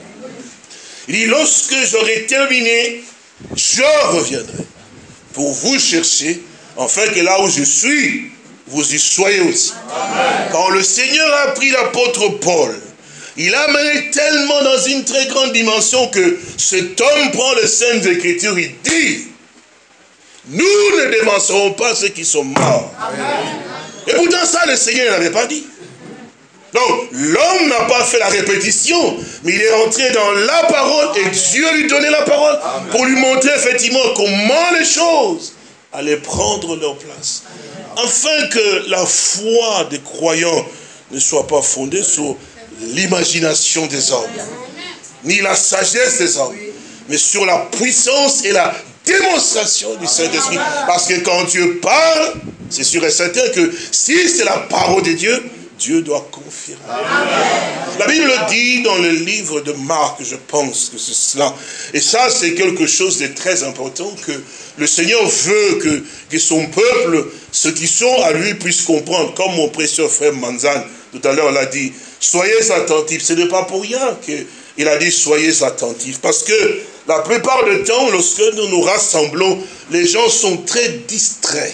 Il dit, lorsque j'aurai terminé, je reviendrai pour vous chercher, afin que là où je suis, vous y soyez aussi. Amen. Quand le Seigneur a pris l'apôtre Paul, il a mené tellement dans une très grande dimension que cet homme prend les Saintes Écritures, il dit, nous ne dévancerons pas ceux qui sont morts. Amen. Et pourtant ça, le Seigneur n'avait pas dit. Donc, l'homme n'a pas fait la répétition, mais il est rentré dans la parole et Dieu lui donnait la parole pour lui montrer effectivement comment les choses allaient prendre leur place. Afin que la foi des croyants ne soit pas fondée sur l'imagination des hommes, ni la sagesse des hommes, mais sur la puissance et la démonstration du Saint-Esprit. Parce que quand Dieu parle, c'est sûr et certain que si c'est la parole de Dieu, Dieu doit confirmer. La Bible dit dans le livre de Marc, je pense que c'est cela. Et ça, c'est quelque chose de très important, que le Seigneur veut que son peuple, ceux qui sont à lui, puissent comprendre. Comme mon précieux frère Manzan, tout à l'heure, l'a dit, soyez attentifs. Ce n'est pas pour rien qu'il a dit soyez attentifs. Parce que la plupart du temps, lorsque nous nous rassemblons, les gens sont très distraits.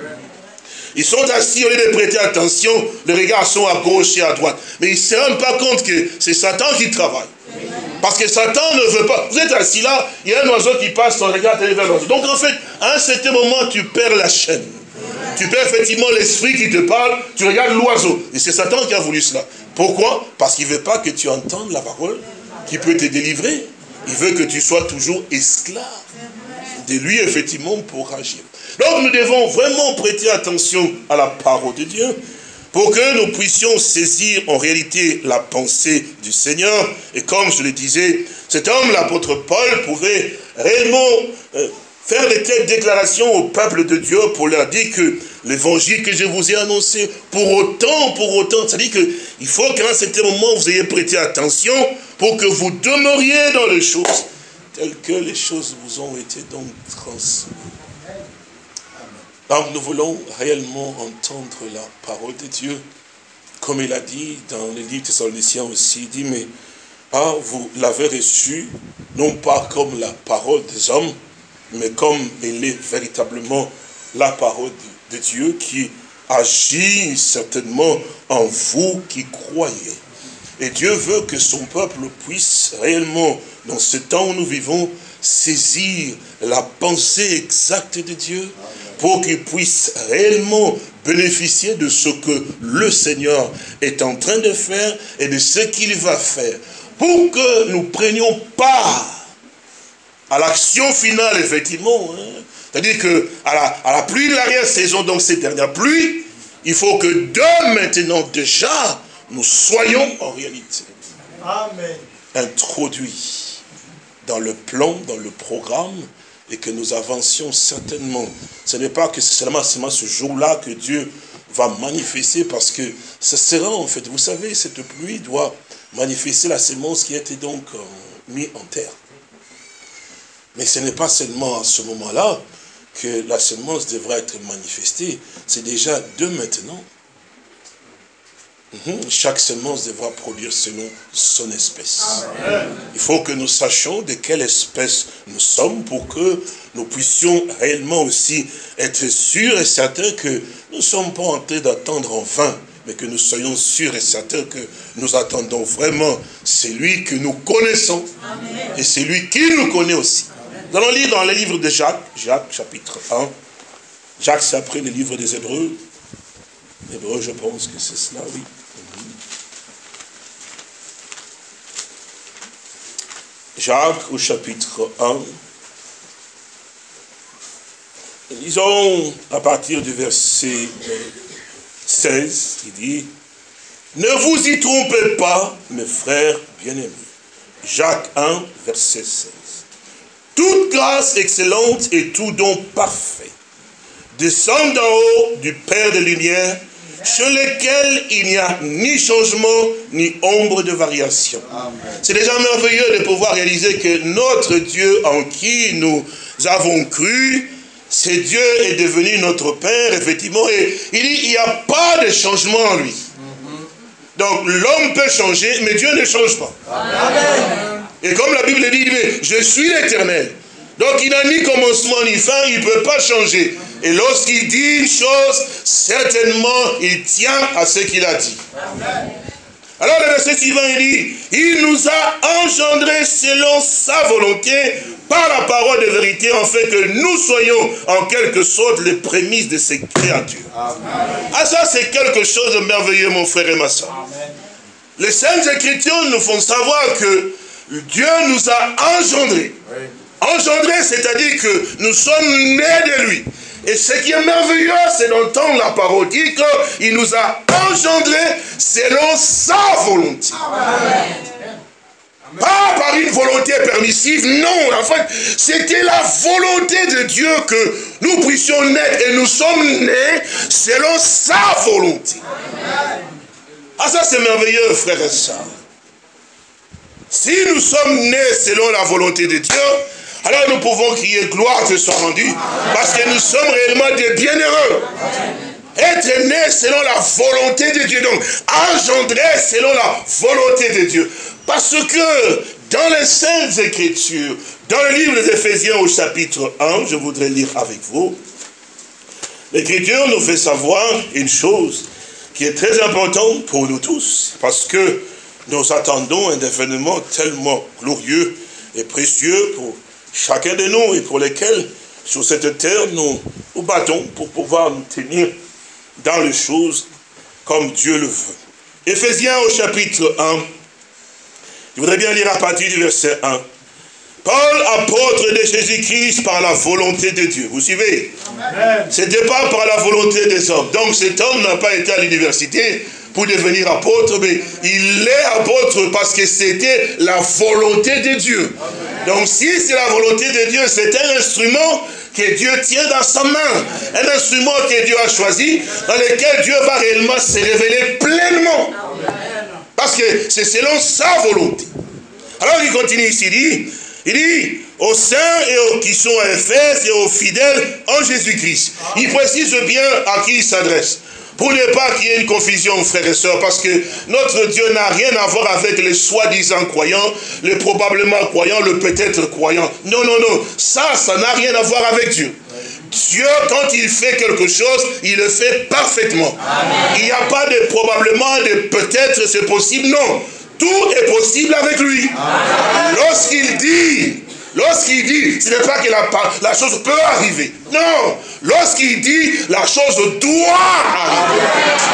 Ils sont assis, au lieu de prêter attention, les regards sont à gauche et à droite. Mais ils ne se rendent pas compte que c'est Satan qui travaille. Parce que Satan ne veut pas. Vous êtes assis là, il y a un oiseau qui passe, on regarde vers l'oiseau. Donc en fait, à un certain moment, tu perds la chaîne. Tu perds effectivement l'esprit qui te parle, tu regardes l'oiseau. Et c'est Satan qui a voulu cela. Pourquoi? Parce qu'il ne veut pas que tu entendes la parole qui peut te délivrer. Il veut que tu sois toujours esclave de lui, effectivement, pour agir. Donc nous devons vraiment prêter attention à la parole de Dieu pour que nous puissions saisir en réalité la pensée du Seigneur. Et comme je le disais, cet homme, l'apôtre Paul, pouvait réellement faire de telles déclarations au peuple de Dieu pour leur dire que l'évangile que je vous ai annoncé, pour autant, c'est-à-dire qu'il faut qu'à un certain moment vous ayez prêté attention pour que vous demeuriez dans les choses telles que les choses vous ont été donc transmises. Donc nous voulons réellement entendre la parole de Dieu. Comme il a dit dans le livre Thessaloniciens aussi, il dit, mais vous l'avez reçu, non pas comme la parole des hommes, mais comme elle est véritablement la parole de Dieu qui agit certainement en vous qui croyez. Et Dieu veut que son peuple puisse réellement, dans ce temps où nous vivons, saisir la pensée exacte de Dieu, pour qu'il puisse réellement bénéficier de ce que le Seigneur est en train de faire et de ce qu'il va faire. Pour que nous prenions part à l'action finale, effectivement. C'est-à-dire qu'à la pluie de l'arrière-saison, donc cette dernière pluie, il faut que de maintenant déjà, nous soyons en réalité introduits dans le plan, dans le programme, et que nous avancions certainement. Ce n'est pas que c'est seulement ce jour-là que Dieu va manifester, parce que ce sera en fait, vous savez, cette pluie doit manifester la sémence qui a été donc mise en terre. Mais ce n'est pas seulement à ce moment-là que la sémence devra être manifestée, c'est déjà de maintenant. Chaque semence devra produire selon son espèce. Amen. Il faut que nous sachions de quelle espèce nous sommes pour que nous puissions réellement aussi être sûrs et certains que nous ne sommes pas en train d'attendre en vain, mais que nous soyons sûrs et certains que nous attendons vraiment celui que nous connaissons. Amen. Et celui qui nous connaît aussi. Amen. Nous allons lire dans le livre de Jacques chapitre 1. Jacques, c'est après le livre des Hébreux. Hébreux, je pense que c'est cela, oui. Jacques au chapitre 1. Lisons à partir du verset 16, il dit, « Ne vous y trompez pas, mes frères bien-aimés, Jacques 1, verset 16. Toute grâce excellente et tout don parfait descendent d'en haut du Père des Lumières, sur lesquels il n'y a ni changement, ni ombre de variation. C'est déjà merveilleux de pouvoir réaliser que notre Dieu en qui nous avons cru, c'est Dieu est devenu notre Père, effectivement, et il dit, il n'y a pas de changement en lui. Donc l'homme peut changer, mais Dieu ne change pas. Amen. Et comme la Bible dit, mais je suis l'Éternel. Donc il n'a ni commencement ni fin, il ne peut pas changer. Et lorsqu'il dit une chose, certainement il tient à ce qu'il a dit. Amen. Alors le verset suivant, il dit, il nous a engendrés selon sa volonté, par la parole de vérité, en fait que nous soyons en quelque sorte les prémices de ces créatures. Amen. Ah, ça c'est quelque chose de merveilleux, mon frère et ma soeur. Amen. Les Saintes Écritures nous font savoir que Dieu nous a engendrés. Oui. Engendrés, c'est-à-dire que nous sommes nés de lui. Et ce qui est merveilleux, c'est d'entendre la parole dire qu'il nous a engendrés selon sa volonté. Amen. Pas par une volonté permissive, non. En fait, c'était la volonté de Dieu que nous puissions naître. Et nous sommes nés selon sa volonté. Ah, ça c'est merveilleux, frères et sœurs. Si nous sommes nés selon la volonté de Dieu, alors nous pouvons crier gloire te soit rendue, parce que nous sommes réellement des bienheureux. Être né selon la volonté de Dieu, donc engendré selon la volonté de Dieu. Parce que dans les Saintes Écritures, dans le livre des Éphésiens au chapitre 1, je voudrais lire avec vous, l'Écriture nous fait savoir une chose qui est très importante pour nous tous, parce que nous attendons un événement tellement glorieux et précieux pour chacun de nous et pour lesquels, sur cette terre, nous battons pour pouvoir nous tenir dans les choses comme Dieu le veut. Éphésiens au chapitre 1, je voudrais bien lire à partir du verset 1. Paul, apôtre de Jésus-Christ par la volonté de Dieu. Vous suivez? Ce n'était pas par la volonté des hommes. Donc cet homme n'a pas été à l'université pour devenir apôtre, mais il est apôtre parce que c'était la volonté de Dieu. Donc si c'est la volonté de Dieu, c'est un instrument que Dieu tient dans sa main. Un instrument que Dieu a choisi, dans lequel Dieu va réellement se révéler pleinement. Parce que c'est selon sa volonté. Alors il continue ici, il dit, aux saints et aux qui sont à Éphèse et aux fidèles en Jésus-Christ. Il précise bien à qui il s'adresse. Pour ne pas qu'il y ait une confusion, frères et sœurs, parce que notre Dieu n'a rien à voir avec les soi-disant croyants, les probablement croyants, le peut-être croyants. Non, non, non. Ça n'a rien à voir avec Dieu. Dieu, quand il fait quelque chose, il le fait parfaitement. Amen. Il n'y a pas de probablement, de peut-être, c'est possible. Non. Tout est possible avec lui. Amen. Lorsqu'il dit, ce n'est pas que la chose peut arriver. Non. Lorsqu'il dit, la chose doit arriver.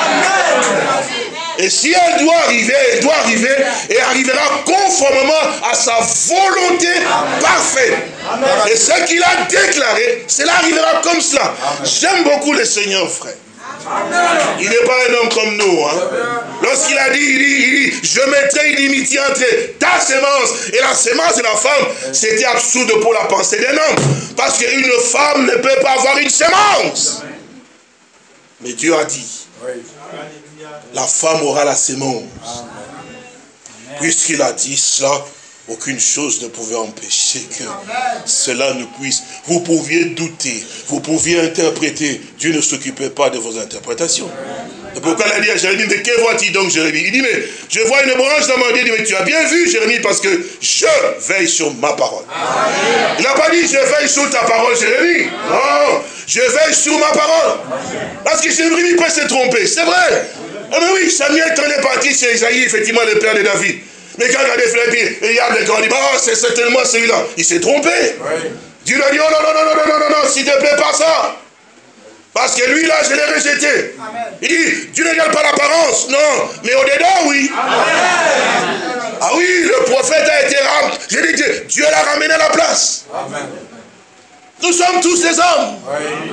Et si elle doit arriver, et arrivera conformément à sa volonté parfaite. Et ce qu'il a déclaré, cela arrivera comme cela. J'aime beaucoup le Seigneur, frère. Il n'est pas un homme comme nous. Hein. Lorsqu'il a dit, il dit, je mettrai une inimitié entre ta sémence et la sémence de la femme, c'était absurde pour la pensée d'un homme. Parce qu'une femme ne peut pas avoir une sémence. Mais Dieu a dit, la femme aura la sémence. Puisqu'il a dit cela, aucune chose ne pouvait empêcher que cela ne puisse. Vous pouviez douter, vous pouviez interpréter. Dieu ne s'occupait pas de vos interprétations. Et pourquoi il a dit à Jérémie, mais que vois-tu donc, Jérémie? Il dit, mais je vois une branche dans mon Dieu. Il dit, mais tu as bien vu, Jérémie, parce que je veille sur ma parole. Il n'a pas dit, je veille sur ta parole, Jérémie. Non, je veille sur ma parole. Parce que Jérémie peut se tromper, c'est vrai. Ah mais oui, Samuel est parti chez Isaïe, effectivement, le père de David. Mais quand il a des flèches, il y a des grands, il dit, oh, c'est certainement celui-là. Il s'est trompé. Oui. Dieu lui a dit, oh non, s'il te plaît, pas ça. Parce que lui, là, je l'ai rejeté. Amen. Il dit, Dieu ne regarde pas l'apparence, non, mais au-dedans, oui. Amen. Ah oui, le prophète a été ramené. J'ai dit, Dieu l'a ramené à la place. Amen. Nous sommes tous des hommes. Oui.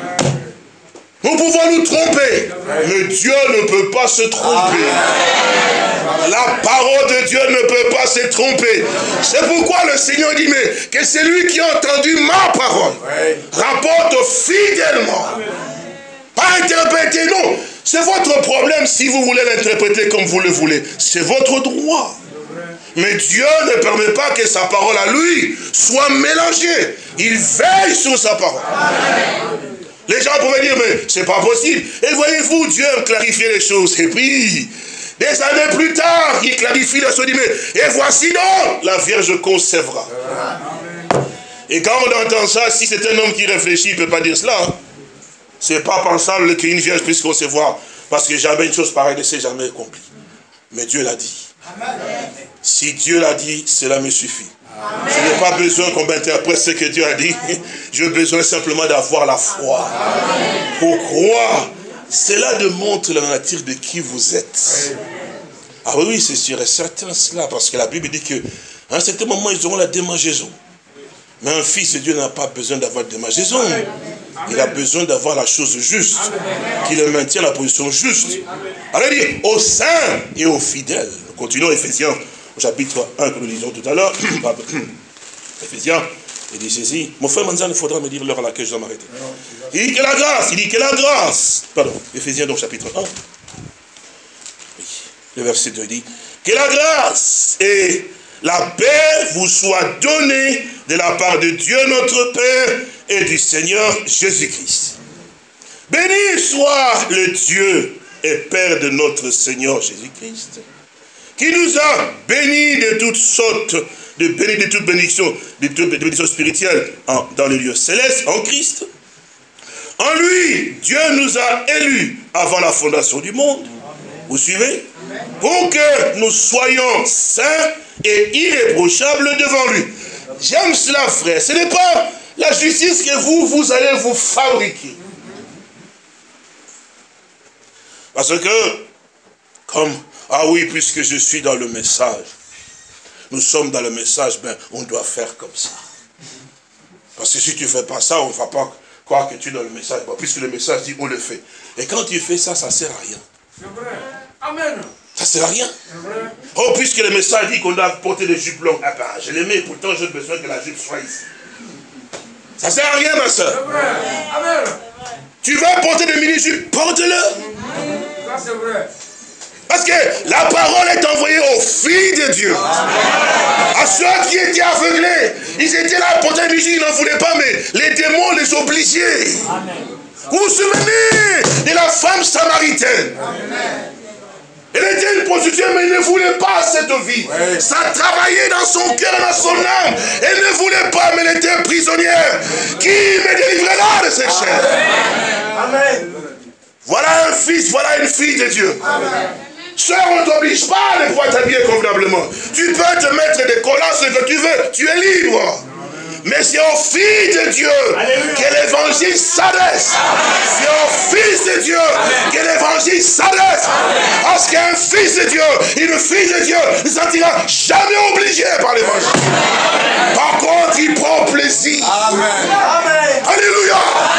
Nous pouvons nous tromper, mais Dieu ne peut pas se tromper. Amen. La parole de Dieu ne peut pas se tromper. C'est pourquoi le Seigneur dit, mais que celui qui a entendu ma parole rapporte fidèlement. Pas interpréter, non. C'est votre problème si vous voulez l'interpréter comme vous le voulez. C'est votre droit. Mais Dieu ne permet pas que sa parole à lui soit mélangée. Il veille sur sa parole. Les gens pouvaient dire, mais c'est pas possible. Et voyez-vous, Dieu clarifie les choses. Et puis, des années plus tard, il clarifie les choses. Il dit, mais, et voici donc, la Vierge concevra. Et quand on entend ça, si c'est un homme qui réfléchit, il ne peut pas dire cela. C'est pas pensable qu'une Vierge puisse concevoir. Parce que jamais une chose pareille ne s'est jamais accomplie. Mais Dieu l'a dit. Si Dieu l'a dit, cela me suffit. Je n'ai pas besoin qu'on m'interprète ce que Dieu a dit. J'ai besoin simplement d'avoir la foi. Pour croire. Cela démontre la nature de qui vous êtes. Ah oui, c'est sûr et certain cela. Parce que la Bible dit qu'à un certain moment, ils auront la démangeaison. Mais un fils de Dieu n'a pas besoin d'avoir de démangeaison. Il a besoin d'avoir la chose juste. Qui le maintient la position juste. Alors il dit, aux saints et aux fidèles. Continuons Éphésiens, au chapitre 1 que nous lisons tout à l'heure. Éphésiens, il dit ceci. Mon frère Manzan, il faudra me dire l'heure à laquelle je dois m'arrêter. Il dit que la grâce, pardon, Éphésiens donc chapitre 1. Oui, le verset 2 dit, que la grâce et la paix vous soient données de la part de Dieu notre Père et du Seigneur Jésus-Christ. Béni soit le Dieu et Père de notre Seigneur Jésus-Christ, qui nous a bénis de toutes sortes de toute bénédiction, de toute bénédiction spirituelle dans les lieux célestes, en Christ. En lui, Dieu nous a élus avant la fondation du monde. Vous suivez? Pour que nous soyons saints et irréprochables devant lui. J'aime cela, frère. Ce n'est pas la justice que vous allez vous fabriquer. Parce que, comme, ah oui, puisque je suis dans le message, nous sommes dans le message, ben, on doit faire comme ça. Parce que si tu ne fais pas ça, on ne va pas croire que tu es dans le message. Bon, puisque le message dit, on le fait. Et quand tu fais ça, ça ne sert à rien. C'est vrai. Amen. Ça ne sert à rien. Oh, puisque le message dit qu'on doit porter des jupes longues. Ah ben, je les mets, pourtant j'ai besoin que la jupe soit ici. Ça ne sert à rien, ma soeur. C'est vrai. Amen. Tu veux porter des mini-jupes, porte-le. Ça, c'est vrai. Parce que la parole est envoyée aux filles de Dieu. À ceux qui étaient aveuglés. Ils étaient là pour porter des mini-jupes, ils n'en voulaient pas, mais les démons les obligeaient. Vous vous souvenez de la femme samaritaine? Elle était une prostituée, mais elle ne voulait pas cette vie. Ça travaillait dans son cœur et dans son âme. Elle ne voulait pas, mais elle était prisonnière. Qui me délivrera de cette chair? Amen. Voilà un fils, voilà une fille de Dieu. Sœur, on ne t'oblige pas de pouvoir t'habiller convenablement. Tu peux te mettre des collants, ce que tu veux. Tu es libre. Mais c'est aux filles de Dieu que l'évangile s'adresse. C'est aux fils de Dieu que l'évangile s'adresse. Parce qu'un fils de Dieu, une fille de Dieu ne se sentira jamais obligé par l'évangile. Par contre, il prend plaisir. Amen. Alléluia.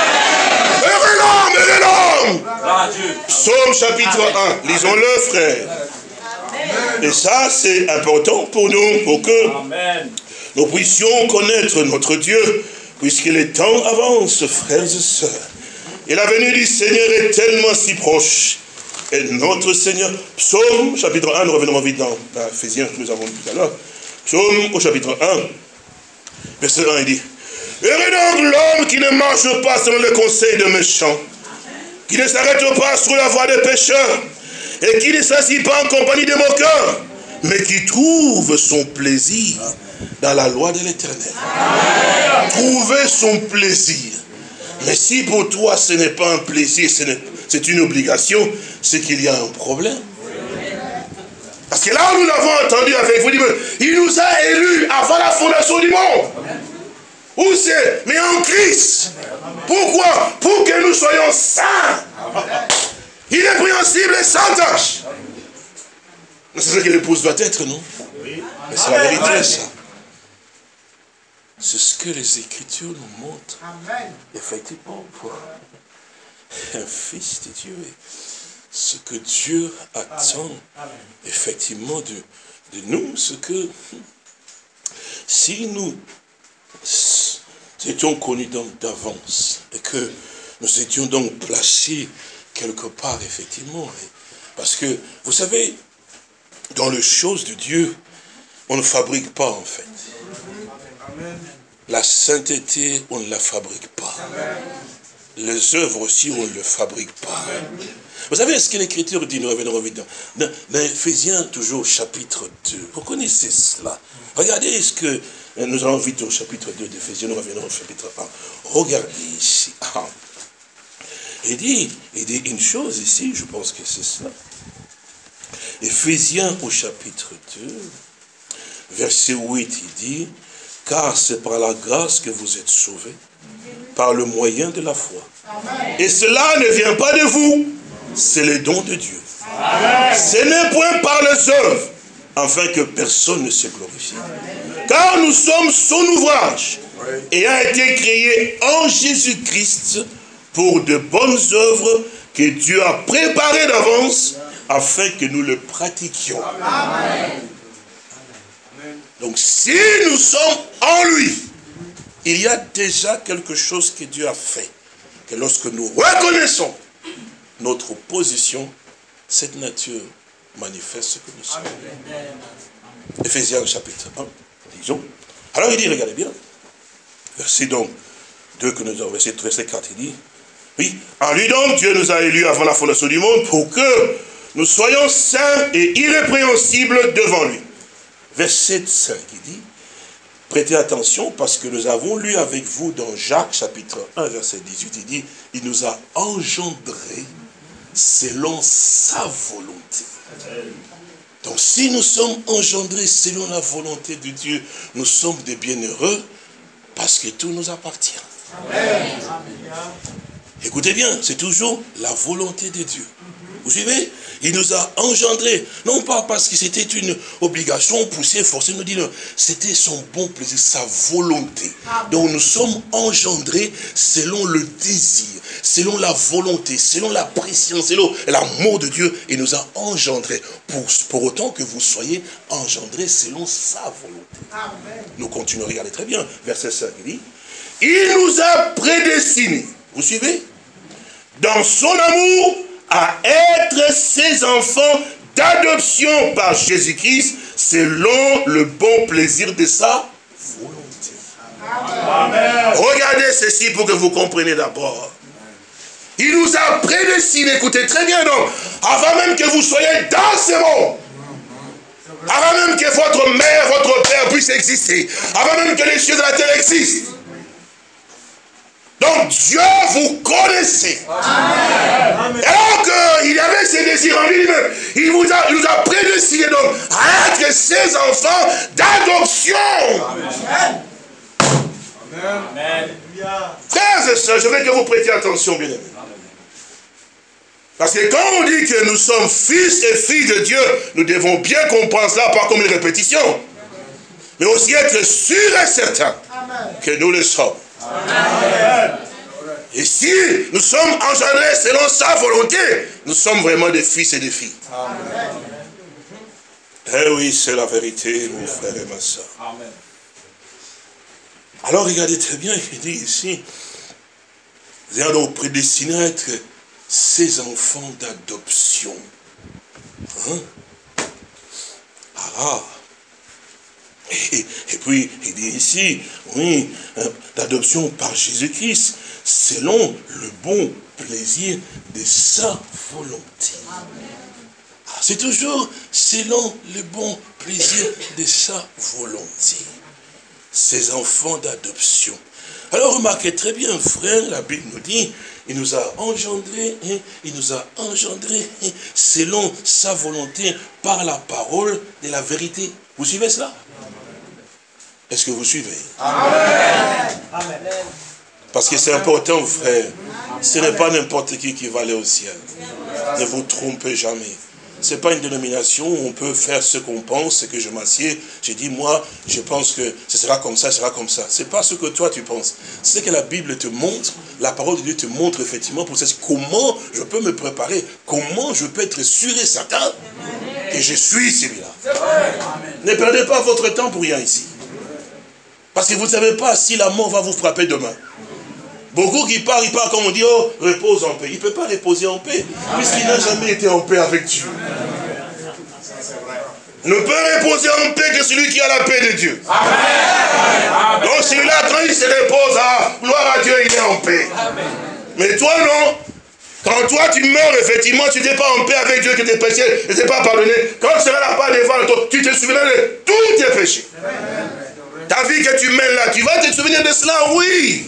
Heureux l'homme. Psaume chapitre 1. Lisons-le, frère. Et ça, c'est important pour nous, pour que nous puissions connaître notre Dieu, puisque les temps avancent, frères et sœurs. Et la venue du Seigneur est tellement si proche. Et notre Seigneur, Psaume, chapitre 1, nous revenons vite dans Éphésiens que nous avons vu tout à l'heure. Psaume au chapitre 1, verset 1, il dit, heureux donc l'homme qui ne marche pas selon le conseil de méchants, qui ne s'arrête pas sur la voie des pécheurs, et qui ne s'assit pas en compagnie des moqueurs, mais qui trouve son plaisir dans la loi de l'Éternel. Trouver son plaisir. Mais si pour toi ce n'est pas un plaisir, c'est une obligation, c'est qu'il y a un problème. Parce que là, nous l'avons entendu avec vous, il nous a élus avant la fondation du monde. Où c'est? Mais en Christ. Pourquoi? Pour que nous soyons saints. Irrépréhensibles et sans tâche. C'est ce que l'épouse doit être, non? Mais c'est la vérité, ça. C'est ce que les Écritures nous montrent. Effectivement, pour un fils de Dieu, ce que Dieu attend effectivement de nous, ce que si nous étions connus donc d'avance et que nous étions donc placés quelque part effectivement, parce que vous savez, dans les choses de Dieu, on ne fabrique pas en fait. La sainteté, on ne la fabrique pas. Les œuvres aussi, on ne les fabrique pas. Vous savez ce que l'Écriture dit, nous revenons vite dans Éphésiens, toujours chapitre 2. Vous connaissez cela. Regardez ce que nous allons vite au chapitre 2 d'Éphésiens, nous revenons au chapitre 1. Regardez ici. Il dit une chose ici, je pense que c'est cela. Éphésiens au chapitre 2, verset 8, il dit, car c'est par la grâce que vous êtes sauvés, par le moyen de la foi. Amen. Et cela ne vient pas de vous, c'est le don de Dieu. Amen. Ce n'est point par les œuvres, afin que personne ne se glorifie. Amen. Car nous sommes son ouvrage, ayant été créés en Jésus-Christ pour de bonnes œuvres que Dieu a préparées d'avance, afin que nous le pratiquions. Amen. Donc si nous sommes en lui, il y a déjà quelque chose que Dieu a fait. Que lorsque nous reconnaissons notre position, cette nature manifeste ce que nous sommes. Éphésiens chapitre 1, disons. Alors il dit, regardez bien, verset donc 2 que nous avons, verset 4, il dit, oui, en lui donc Dieu nous a élus avant la fondation du monde pour que nous soyons saints et irrépréhensibles devant lui. Verset 5, il dit, prêtez attention parce que nous avons lu avec vous dans Jacques chapitre 1, verset 18, il dit, il nous a engendrés selon sa volonté. Donc si nous sommes engendrés selon la volonté de Dieu, nous sommes des bienheureux parce que tout nous appartient. Amen. Écoutez bien, c'est toujours la volonté de Dieu. Vous suivez? Il nous a engendrés, non pas parce que c'était une obligation poussée, forcée, nous dit non, c'était son bon plaisir, sa volonté. Donc nous sommes engendrés selon le désir, selon la volonté, selon la préscience, selon l'amour de Dieu. Il nous a engendrés, pour autant que vous soyez engendrés selon sa volonté. Amen. Nous continuons, regardez très bien, verset 5, il dit, il nous a prédestinés, vous suivez? Dans son amour, à être ses enfants d'adoption par Jésus-Christ, selon le bon plaisir de sa volonté. Amen. Regardez ceci pour que vous compreniez d'abord. Il nous a prédestinés, écoutez très bien donc, avant même que vous soyez dans ce monde, avant même que votre mère, votre père puisse exister, avant même que les cieux de la terre existent. Donc Dieu vous connaissait. Amen. Alors qu'il avait ses désirs en lui-même, il nous a prédestinés donc à être ses enfants d'adoption. Amen. Amen. Frères et sœurs, je veux que vous prêtiez attention, bien aimés. Parce que quand on dit que nous sommes fils et filles de Dieu, nous devons bien comprendre cela pas comme une répétition, mais aussi être sûrs et certains que nous le sommes. Amen. Et si nous sommes engendrés selon sa volonté, nous sommes vraiment des fils et des filles. Amen. Eh oui, c'est la vérité, mon frère et ma soeur. Amen. Alors regardez très bien, il dit ici, vous êtes donc prédestinés à être ses enfants d'adoption. Hein? Ah. Et puis, il dit ici, oui, d'adoption par Jésus-Christ, selon le bon plaisir de sa volonté. C'est toujours selon le bon plaisir de sa volonté. Ses enfants d'adoption. Alors remarquez très bien, frère, la Bible nous dit, il nous a engendrés, selon sa volonté par la parole de la vérité. Vous suivez cela? Est-ce que vous suivez? Amen. Amen. Parce que c'est important, frère. Ce n'est pas n'importe qui va aller au ciel. Ne vous trompez jamais. c'est pas une dénomination où on peut faire ce qu'on pense, ce que je m'assieds. J'ai dit, moi, je pense que ce sera comme ça, ce sera comme ça. C'est pas ce que toi tu penses. C'est que la Bible te montre, la parole de Dieu te montre effectivement pour ça, comment je peux me préparer, comment je peux être sûr et certain que je suis celui-là. Ne perdez pas votre temps pour rien ici. Parce que vous ne savez pas si la mort va vous frapper demain. Beaucoup qui partent, ils partent comme on dit, oh, repose en paix. Il ne peut pas reposer en paix, puisqu'il n'a jamais été en paix avec Dieu. Ne peut reposer en paix que celui qui a la paix de Dieu. Amen. Donc celui-là, quand il se repose, gloire à Dieu, il est en paix. Amen. Mais toi, non. Quand toi, tu meurs, effectivement, tu n'es pas en paix avec Dieu, que tes péchés ne t'es pas pardonné. Quand tu seras là-bas devant toi, tu te souviendras de tous tes péchés. Amen. Ta vie que tu mènes là, tu vas te souvenir de cela, oui.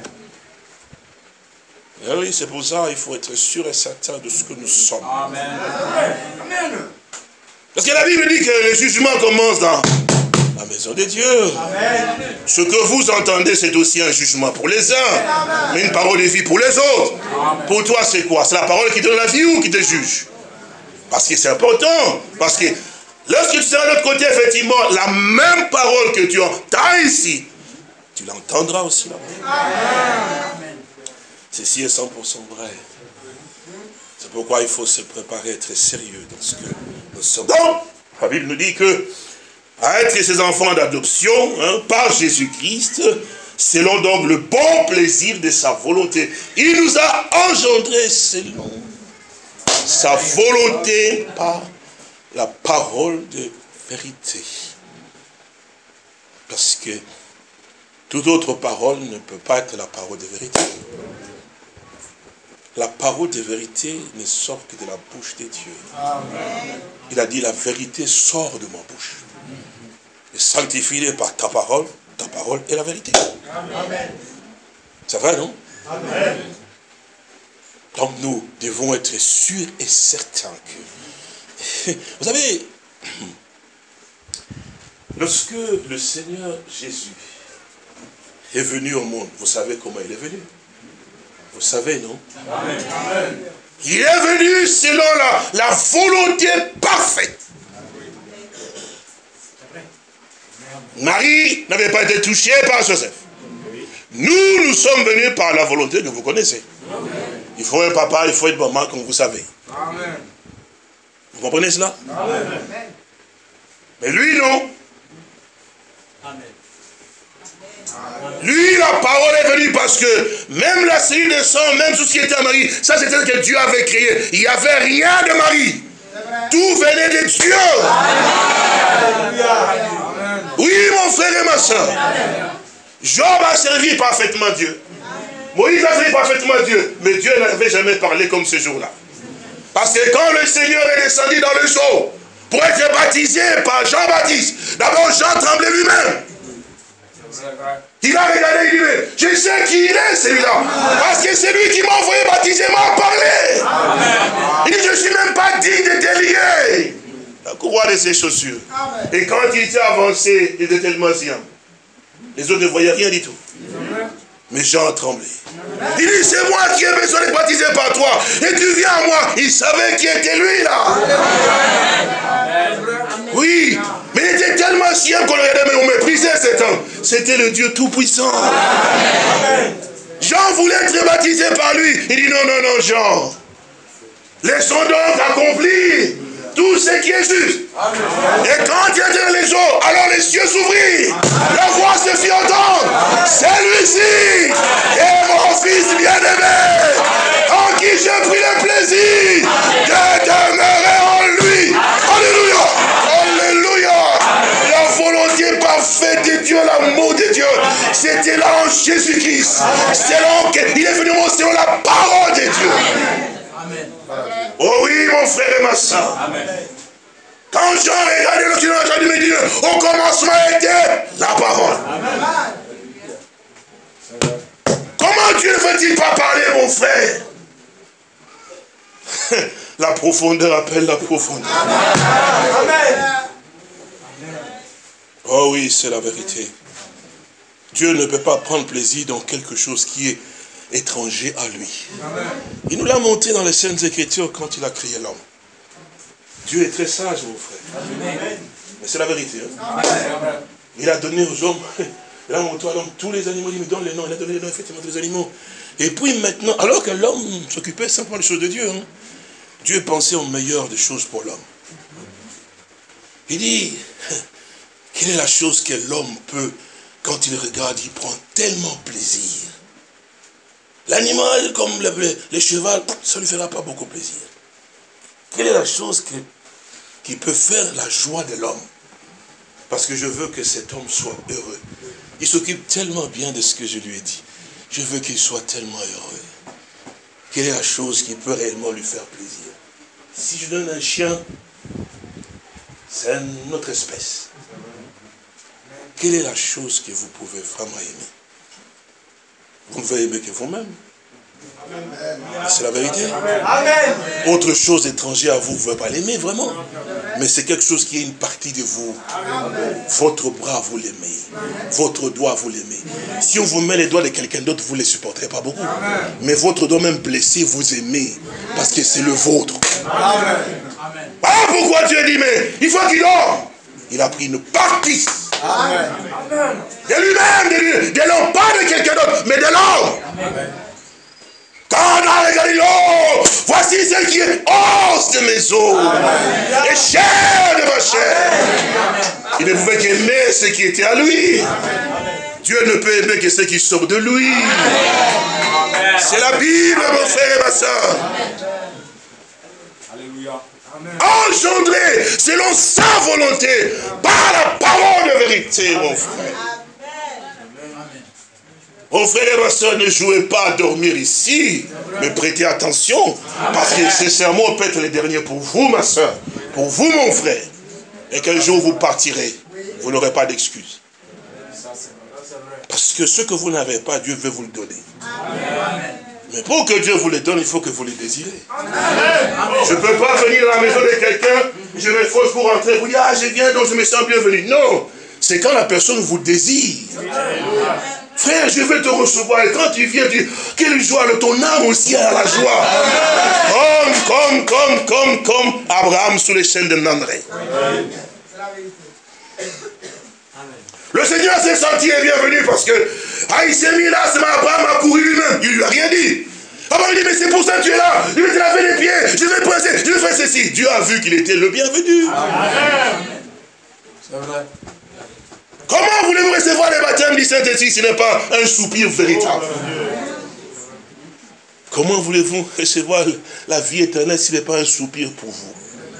Et oui, c'est pour ça qu'il faut être sûr et certain de ce que nous sommes. Amen. Amen. Parce que la Bible dit que le jugement commence dans la maison de Dieu. Amen. Ce que vous entendez, c'est aussi un jugement pour les uns, mais une parole de vie pour les autres. Amen. Pour toi, c'est quoi? C'est la parole qui te donne la vie ou qui te juge? Parce que c'est important. Parce que lorsque tu seras de l'autre côté, effectivement, la même parole que tu entends ici, tu l'entendras aussi là-bas. Ceci est 100% vrai. C'est pourquoi il faut se préparer, être sérieux dans ce que nous sommes. Donc, la Bible nous dit que, à être ses enfants d'adoption, par Jésus-Christ, selon donc le bon plaisir de sa volonté, il nous a engendrés selon sa volonté par la parole de vérité. Parce que toute autre parole ne peut pas être la parole de vérité. La parole de vérité ne sort que de la bouche de Dieu. Amen. Il a dit, la vérité sort de ma bouche. Et sanctifie-les par ta parole est la vérité. Amen. C'est vrai, non? Amen. Donc nous devons être sûrs et certains que... Vous savez, lorsque le Seigneur Jésus est venu au monde, vous savez comment il est venu? Vous savez, non? Amen. Il est venu selon la volonté parfaite. Marie n'avait pas été touchée par Joseph. Nous sommes venus par la volonté que vous connaissez. Il faut un papa, il faut une maman, comme vous savez. Amen. Vous comprenez cela? Amen. Mais lui, non. Amen. Lui, la parole est venue parce que même la cellule de sang, même tout ce qui était à Marie, ça c'était ce que Dieu avait créé. Il n'y avait rien de Marie. Tout venait de Dieu. Amen. Oui, mon frère et ma soeur. Job a servi parfaitement Dieu. Moïse a servi parfaitement Dieu. Mais Dieu n'avait jamais parlé comme ce jour-là. Parce que quand le Seigneur est descendu dans le seau pour être baptisé par Jean-Baptiste, d'abord Jean tremblait lui-même. Il a regardé, il dit, mais je sais qui il est celui-là. Parce que c'est lui qui m'a envoyé baptiser, m'a parlé. Amen. Il dit, je ne suis même pas digne de délier la courroie de ses chaussures. Amen. Et quand il s'est avancé, il était tellement sien. Les autres ne voyaient rien du tout. Mais Jean a tremblé. Il dit, c'est moi qui ai besoin de baptiser par toi. Et tu viens à moi. Il savait qui était lui là. Amen. Oui. Mais il était tellement sien qu'on le regardait, mais on méprisait cet homme. C'était le Dieu Tout-Puissant. Jean voulait être baptisé par lui. Il dit, non, non, non, Jean. Laissons donc accomplir tout ce qui est juste. Amen. Et quand il était dans les eaux, alors les cieux s'ouvrirent. La voix se fit entendre. Celui-ci est mon fils bien-aimé, en qui j'ai pris le plaisir de demeurer en lui. Alléluia. Alléluia. La volonté parfaite de Dieu, l'amour de Dieu, c'était là en Jésus-Christ. Il est venu selon la parole de Dieu. Amen. Oh oui, mon frère et ma soeur. Amen. Quand Jean regardait l'Occident, Jean lui dit, au commencement était la parole. Amen. Comment Dieu ne veut-il pas parler, mon frère? La profondeur appelle la profondeur. Amen. Oh oui, c'est la vérité. Dieu ne peut pas prendre plaisir dans quelque chose qui est étranger à lui. Amen. Il nous l'a montré dans les Saintes Écritures quand il a créé l'homme. Dieu est très sage, mon frère. Mais c'est la vérité. Hein? Il a donné aux hommes, il a montré à l'homme tous les animaux, il me donne les noms, il a donné les noms effectivement des animaux. Et puis maintenant, alors que l'homme s'occupait simplement des choses de Dieu, hein, Dieu pensait au meilleur des choses pour l'homme. Il dit, quelle est la chose que l'homme peut, quand il regarde, il prend tellement plaisir. L'animal, comme le cheval, ça ne lui fera pas beaucoup plaisir. Quelle est la chose qui peut faire la joie de l'homme? Parce que je veux que cet homme soit heureux. Il s'occupe tellement bien de ce que je lui ai dit. Je veux qu'il soit tellement heureux. Quelle est la chose qui peut réellement lui faire plaisir? Si je donne un chien, c'est une autre espèce. Quelle est la chose que vous pouvez vraiment aimer? Vous ne pouvez aimer que vous-même. C'est la vérité. Amen. Autre chose étrangère à vous, vous ne pouvez pas l'aimer vraiment. Mais c'est quelque chose qui est une partie de vous. Votre bras, vous l'aimez. Votre doigt, vous l'aimez. Si on vous met les doigts de quelqu'un d'autre, vous ne les supporterez pas beaucoup. Mais votre doigt même blessé, vous aimez. Parce que c'est le vôtre. Voilà pourquoi Dieu dit, mais il faut qu'il dort. Il a pris une partie de lui-même, de l'homme, pas de quelqu'un d'autre, mais de l'homme. Quand on a regardé l'eau, voici ce qui est os de mes os et chair de ma chair. Il ne pouvait qu'aimer ce qui était à lui. Dieu ne peut aimer que ce qui sort de lui. C'est la Bible, mon frère et ma soeur. Engendré selon sa volonté par la parole de vérité, mon frère. Mon frère et ma soeur, ne jouez pas à dormir ici, mais prêtez attention, parce que ces sermons peuvent être les derniers pour vous, ma soeur, pour vous, mon frère. Et qu'un jour vous partirez, vous n'aurez pas d'excuses. Parce que ce que vous n'avez pas, Dieu veut vous le donner. Mais pour que Dieu vous le donne, il faut que vous le désirez. Je ne peux pas venir à la maison de quelqu'un, je m'efforce pour rentrer, vous dire, ah, je viens, donc je me sens bienvenu. Non, c'est quand la personne vous désire. Frère, je vais te recevoir. Et quand tu viens, tu dis, quelle joie, ton âme aussi a la joie. Comme Abraham sous les chaînes de Mamré. Le Seigneur s'est senti bienvenu parce que, il s'est mis là, Abraham a couru lui-même. Il lui a rien dit. Abraham dit, mais c'est pour ça que tu es là. Je vais te laver les pieds, je vais presser, je vais faire ceci. Dieu a vu qu'il était le bienvenu. C'est vrai. Comment voulez-vous recevoir le baptême du Saint-Esprit si ce n'est pas un soupir véritable? Comment voulez-vous recevoir la vie éternelle si ce n'est pas un soupir pour vous?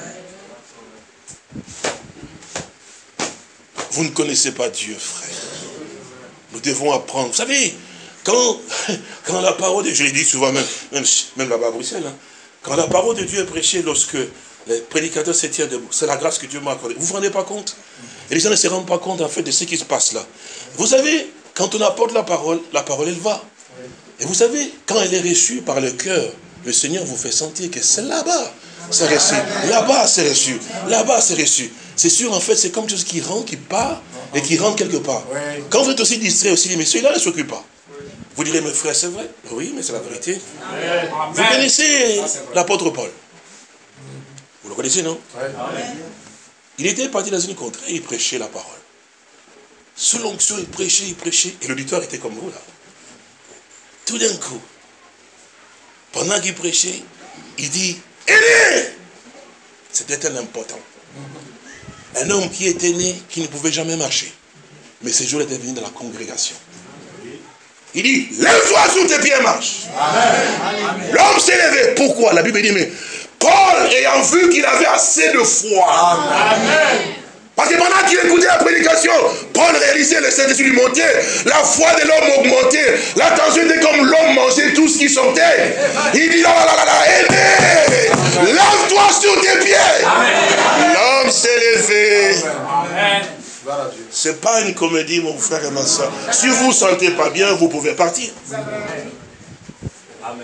Vous ne connaissez pas Dieu, frère. Nous devons apprendre. Vous savez, quand la parole de Dieu, je l'ai dit souvent, même là-bas à Bruxelles, hein, quand la parole de Dieu est prêchée, lorsque les prédicateurs se tiennent debout, c'est la grâce que Dieu m'a accordée. Vous ne vous rendez pas compte? Et les gens ne se rendent pas compte en fait de ce qui se passe là. Vous savez, quand on apporte la parole elle va. Et vous savez, quand elle est reçue par le cœur, le Seigneur vous fait sentir que c'est là-bas, c'est reçu. Là-bas, c'est reçu. Là-bas, c'est reçu. C'est sûr, en fait, c'est comme chose qui rentre, qui part et qui rentre quelque part. Quand vous êtes aussi distrait, aussi, mais celui-là ne s'occupe pas. Vous direz, mes frères, c'est vrai? Oui, mais c'est la vérité. Vous connaissez l'apôtre Paul? Vous le connaissez, non? Il était parti dans une contrée, il prêchait la parole. Sous l'onction, il prêchait, et l'auditoire était comme vous, là. Tout d'un coup, pendant qu'il prêchait, il dit, Élie! C'était un important. Un homme qui était né, qui ne pouvait jamais marcher. Mais ce jour, il était venu dans la congrégation. Il dit, lève-toi sur tes pieds et marche. L'homme s'est levé. Pourquoi? La Bible dit, mais Paul, ayant vu qu'il avait assez de foi. Amen. Parce que pendant qu'il écoutait la prédication, Paul réalisait le Saint-Esprit lui montait, la foi de l'homme augmentait, l'attention était comme l'homme mangeait tout ce qui sortait. Il dit, aidez, lève-toi sur tes pieds. L'homme s'est levé. Ce n'est pas une comédie, mon frère et ma soeur. Si vous ne vous sentez pas bien, vous pouvez partir. Amen.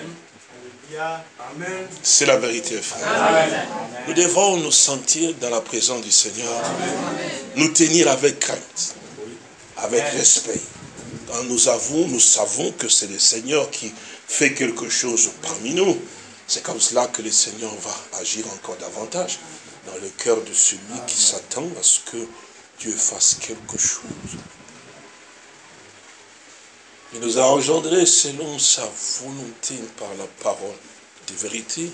C'est la vérité, frère. Amen. Nous devons nous sentir dans la présence du Seigneur. Amen. Nous tenir avec crainte, avec respect. Quand nous savons que c'est le Seigneur qui fait quelque chose parmi nous. C'est comme cela que le Seigneur va agir encore davantage. dans le cœur de celui qui s'attend à ce que Dieu fasse quelque chose. Il nous a engendrés selon sa volonté par la parole de vérité.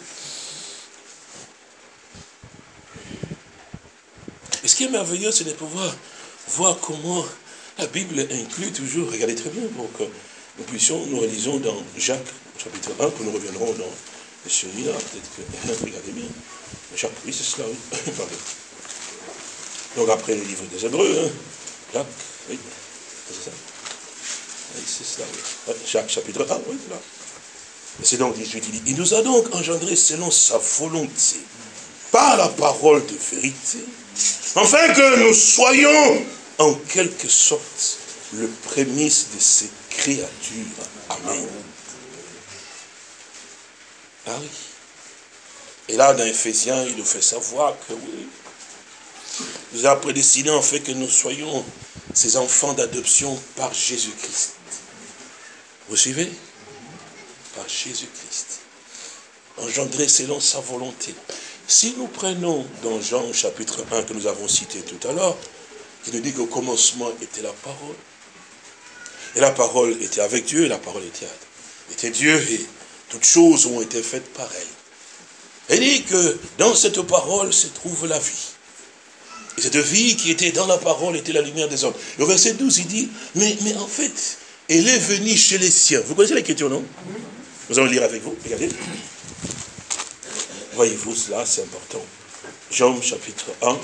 Et ce qui est merveilleux, c'est de pouvoir voir comment la Bible inclut toujours, regardez très bien, pour que nous puissions, nous réalisons dans Jacques, chapitre 1, que nous reviendrons dans celui-là, peut-être que, regardez bien, Jacques, oui, c'est cela, oui, pardon. Donc après le livre des Hébreux, hein, Jacques, oui, c'est ça. Oui, c'est cela, oui. Jacques, chapitre 1, oui, là. Et c'est donc 18, il dit, il nous a donc engendrés selon sa volonté, par la parole de vérité, afin que nous soyons en quelque sorte le prémisse de ses créatures. Amen. Ah oui. Et là, dans Éphésiens, il nous fait savoir que oui, il nous a prédestinés en fait que nous soyons ses enfants d'adoption par Jésus-Christ. Vous suivez? Par Jésus-Christ. Engendré selon sa volonté. Si nous prenons dans Jean chapitre 1 que nous avons cité tout à l'heure, qui nous dit qu'au commencement était la parole. Et la parole était avec Dieu, et la parole était Dieu, et toutes choses ont été faites par elle. Il dit que dans cette parole se trouve la vie. Et cette vie qui était dans la parole était la lumière des hommes. Et au verset 12, il dit, mais en fait, elle est venue chez les siens. Vous connaissez l'écriture, non? Nous allons lire avec vous, regardez. Voyez-vous cela, c'est important. Jean chapitre 1.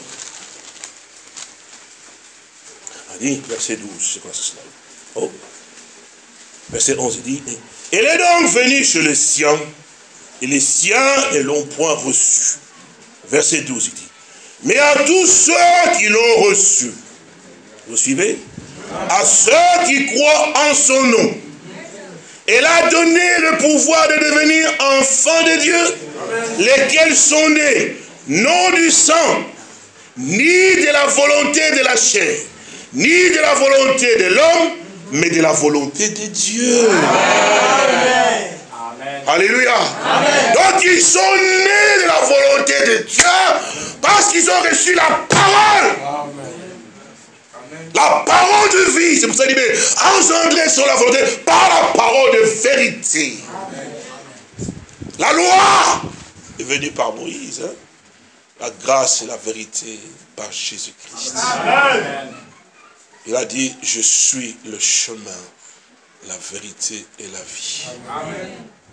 Il dit, verset 12, c'est quoi cela? Oh. Verset 11, il dit, elle est donc venue chez les siens, et les siens ne l'ont point reçu. Verset 12, il dit, mais à tous ceux qui l'ont reçu, vous suivez? À ceux qui croient en son nom, elle a donné le pouvoir de devenir enfants de Dieu, lesquels sont nés, non du sang, ni de la volonté de la chair, ni de la volonté de l'homme, mais de la volonté de Dieu. Amen. Alléluia. Amen. Donc ils sont nés de la volonté de Dieu parce qu'ils ont reçu la parole. Amen. La parole de vie. C'est pour ça qu'il dit, engendrés sur la volonté par la parole de vérité. Amen. La loi est venue par Moïse. Hein? La grâce et la vérité par Jésus-Christ. Amen. Il a dit, je suis le chemin, la vérité et la vie. Amen.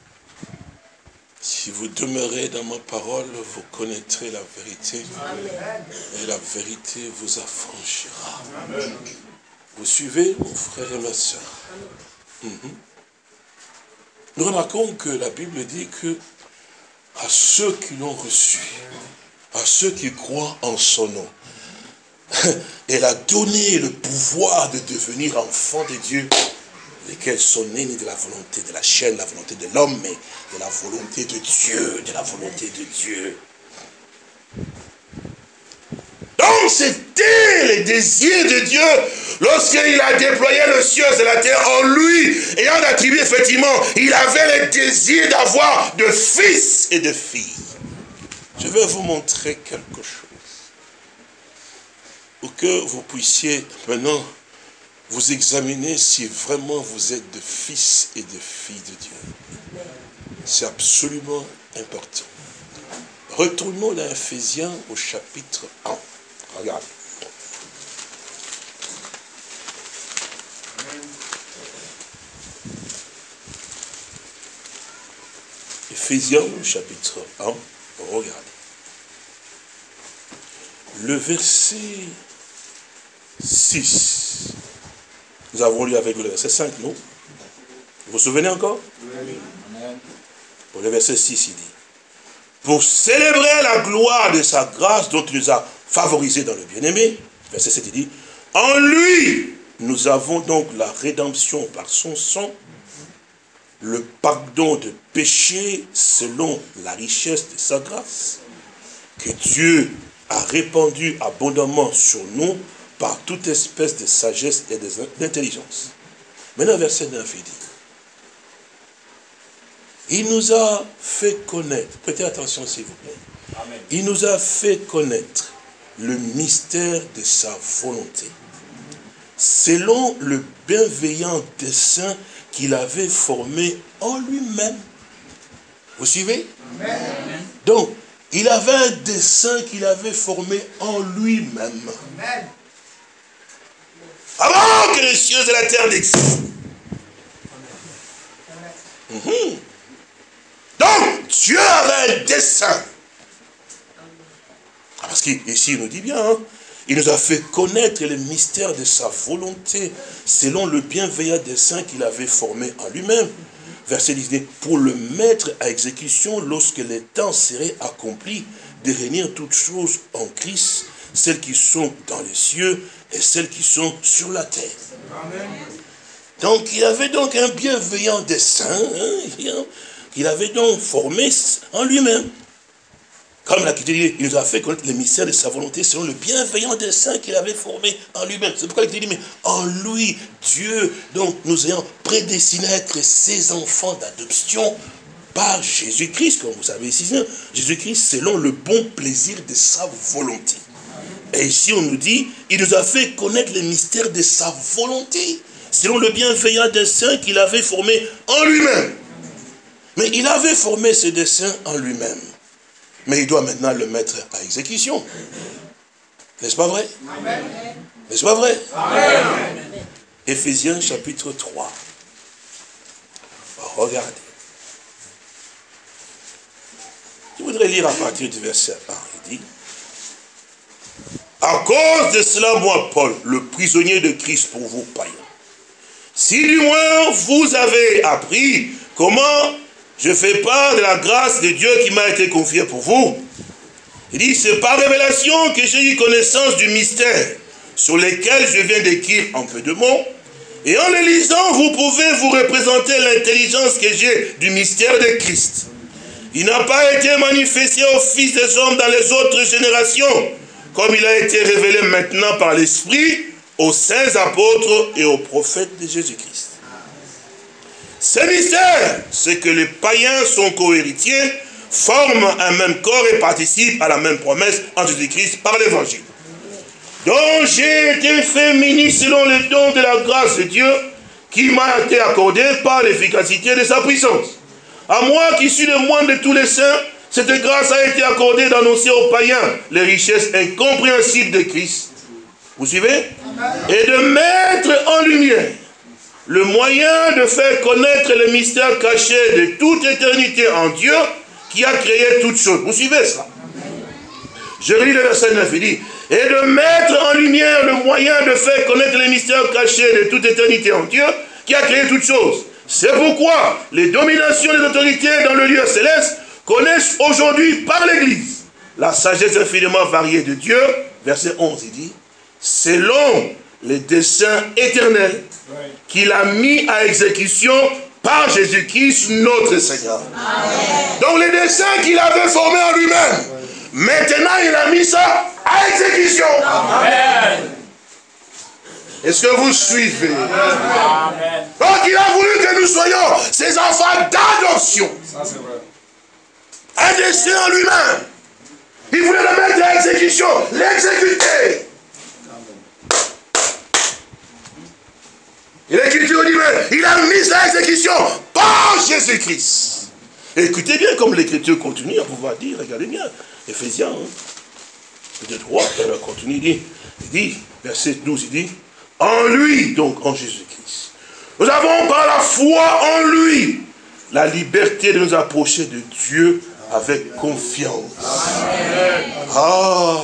Si vous demeurez dans ma parole, vous connaîtrez la vérité. Amen. Et la vérité vous affranchira. Amen. Vous suivez, mon frère et ma soeur? Nous remarquons que la Bible dit que à ceux qui l'ont reçu, à ceux qui croient en son nom, elle a donné le pouvoir de devenir enfants de Dieu, lesquels sont nés ni de la volonté de la chair, de la volonté de l'homme, mais de la volonté de Dieu, de la volonté de Dieu. Donc c'était le désir de Dieu lorsqu'il a déployé le ciel et la terre en lui, ayant attribué effectivement, il avait le désir d'avoir de fils et de filles. Je vais vous montrer quelque chose. Pour que vous puissiez maintenant vous examiner si vraiment vous êtes de fils et de filles de Dieu. C'est absolument important. Retournons dans Éphésiens au chapitre 1. Regarde. Éphésiens au chapitre 1. Regardez. Le verset 6. Nous avons lu avec vous le verset 5, non? Vous vous souvenez encore? Oui. Pour le verset 6, il dit, pour célébrer la gloire de sa grâce dont il nous a favorisés dans le bien-aimé, verset 7, il dit, en lui, nous avons donc la rédemption par son sang, le pardon de péché selon la richesse de sa grâce, que Dieu a répandu abondamment sur nous par toute espèce de sagesse et d'intelligence. Maintenant, verset 9, il dit, il nous a fait connaître, prêtez attention s'il vous plaît, Il nous a fait connaître le mystère de sa volonté, selon le bienveillant dessein qu'il avait formé en lui-même. Vous suivez? Amen. Donc, il avait un dessein qu'il avait formé en lui-même. Avant que les cieux et la terre n'existent. Donc, Dieu avait un dessein. Parce qu'ici, il nous dit bien, hein, il nous a fait connaître le mystère de sa volonté, selon le bienveillant dessein qu'il avait formé en lui-même. Verset 19, pour le mettre à exécution lorsque les temps seraient accomplis, de réunir toutes choses en Christ, celles qui sont dans les cieux et celles qui sont sur la terre. Amen. Donc, il avait donc un bienveillant dessein, hein, qu'il avait donc formé en lui-même. Comme l'a dit, il nous a fait connaître le mystère de sa volonté selon le bienveillant dessein qu'il avait formé en lui-même. C'est pourquoi il dit, mais en lui, Dieu, donc nous ayant prédestinés à être ses enfants d'adoption par Jésus-Christ, comme vous savez ici, Jésus-Christ selon le bon plaisir de sa volonté. Et ici on nous dit, il nous a fait connaître le mystère de sa volonté, selon le bienveillant dessein qu'il avait formé en lui-même. Mais il avait formé ce dessein en lui-même. Mais il doit maintenant le mettre à exécution. N'est-ce pas vrai? Amen. N'est-ce pas vrai? Amen. Éphésiens chapitre 3. Regardez. Je voudrais lire à partir du verset 1. Il dit, à cause de cela, moi, Paul, le prisonnier de Christ pour vous, païens, si du moins vous avez appris comment je fais part de la grâce de Dieu qui m'a été confiée pour vous. Il dit, c'est par révélation que j'ai eu connaissance du mystère sur lequel je viens d'écrire en peu de mots. Et en les lisant, vous pouvez vous représenter l'intelligence que j'ai du mystère de Christ. Il n'a pas été manifesté aux fils des hommes dans les autres générations, comme il a été révélé maintenant par l'Esprit aux saints apôtres et aux prophètes de Jésus-Christ. Ce mystère, c'est que les païens sont co-héritiers, forment un même corps et participent à la même promesse en Jésus-Christ par l'évangile. Donc j'ai été fait ministre selon le don de la grâce de Dieu qui m'a été accordé par l'efficacité de sa puissance. À moi qui suis le moindre de tous les saints, cette grâce a été accordée d'annoncer aux païens les richesses incompréhensibles de Christ. Vous suivez? Et de mettre en lumière le moyen de faire connaître le mystère caché de toute éternité en Dieu qui a créé toutes choses. Vous suivez ça? Je relis le verset 9, il dit, et de mettre en lumière le moyen de faire connaître le mystère caché de toute éternité en Dieu qui a créé toutes choses. C'est pourquoi les dominations des autorités dans le lieu céleste connaissent aujourd'hui par l'Église la sagesse infiniment variée de Dieu. Verset 11, il dit, selon les desseins éternels qu'il a mis à exécution par Jésus-Christ notre Seigneur. Amen. Donc les desseins qu'il avait formés en lui-même, maintenant il a mis ça à exécution. Amen. Est-ce que vous suivez? Amen. Donc il a voulu que nous soyons ses enfants d'adoption. Ça c'est vrai. Un dessein en lui-même. Il voulait le mettre à exécution, l'exécuter. Et l'Écriture dit, mais il a mis à exécution par Jésus-Christ. Écoutez bien comme l'Écriture continue à pouvoir dire, regardez bien, Éphésiens, peut-être 3, elle continue, il dit, verset 12, il dit, en lui, donc en Jésus-Christ, nous avons par la foi en lui la liberté de nous approcher de Dieu avec confiance. Amen. Ah.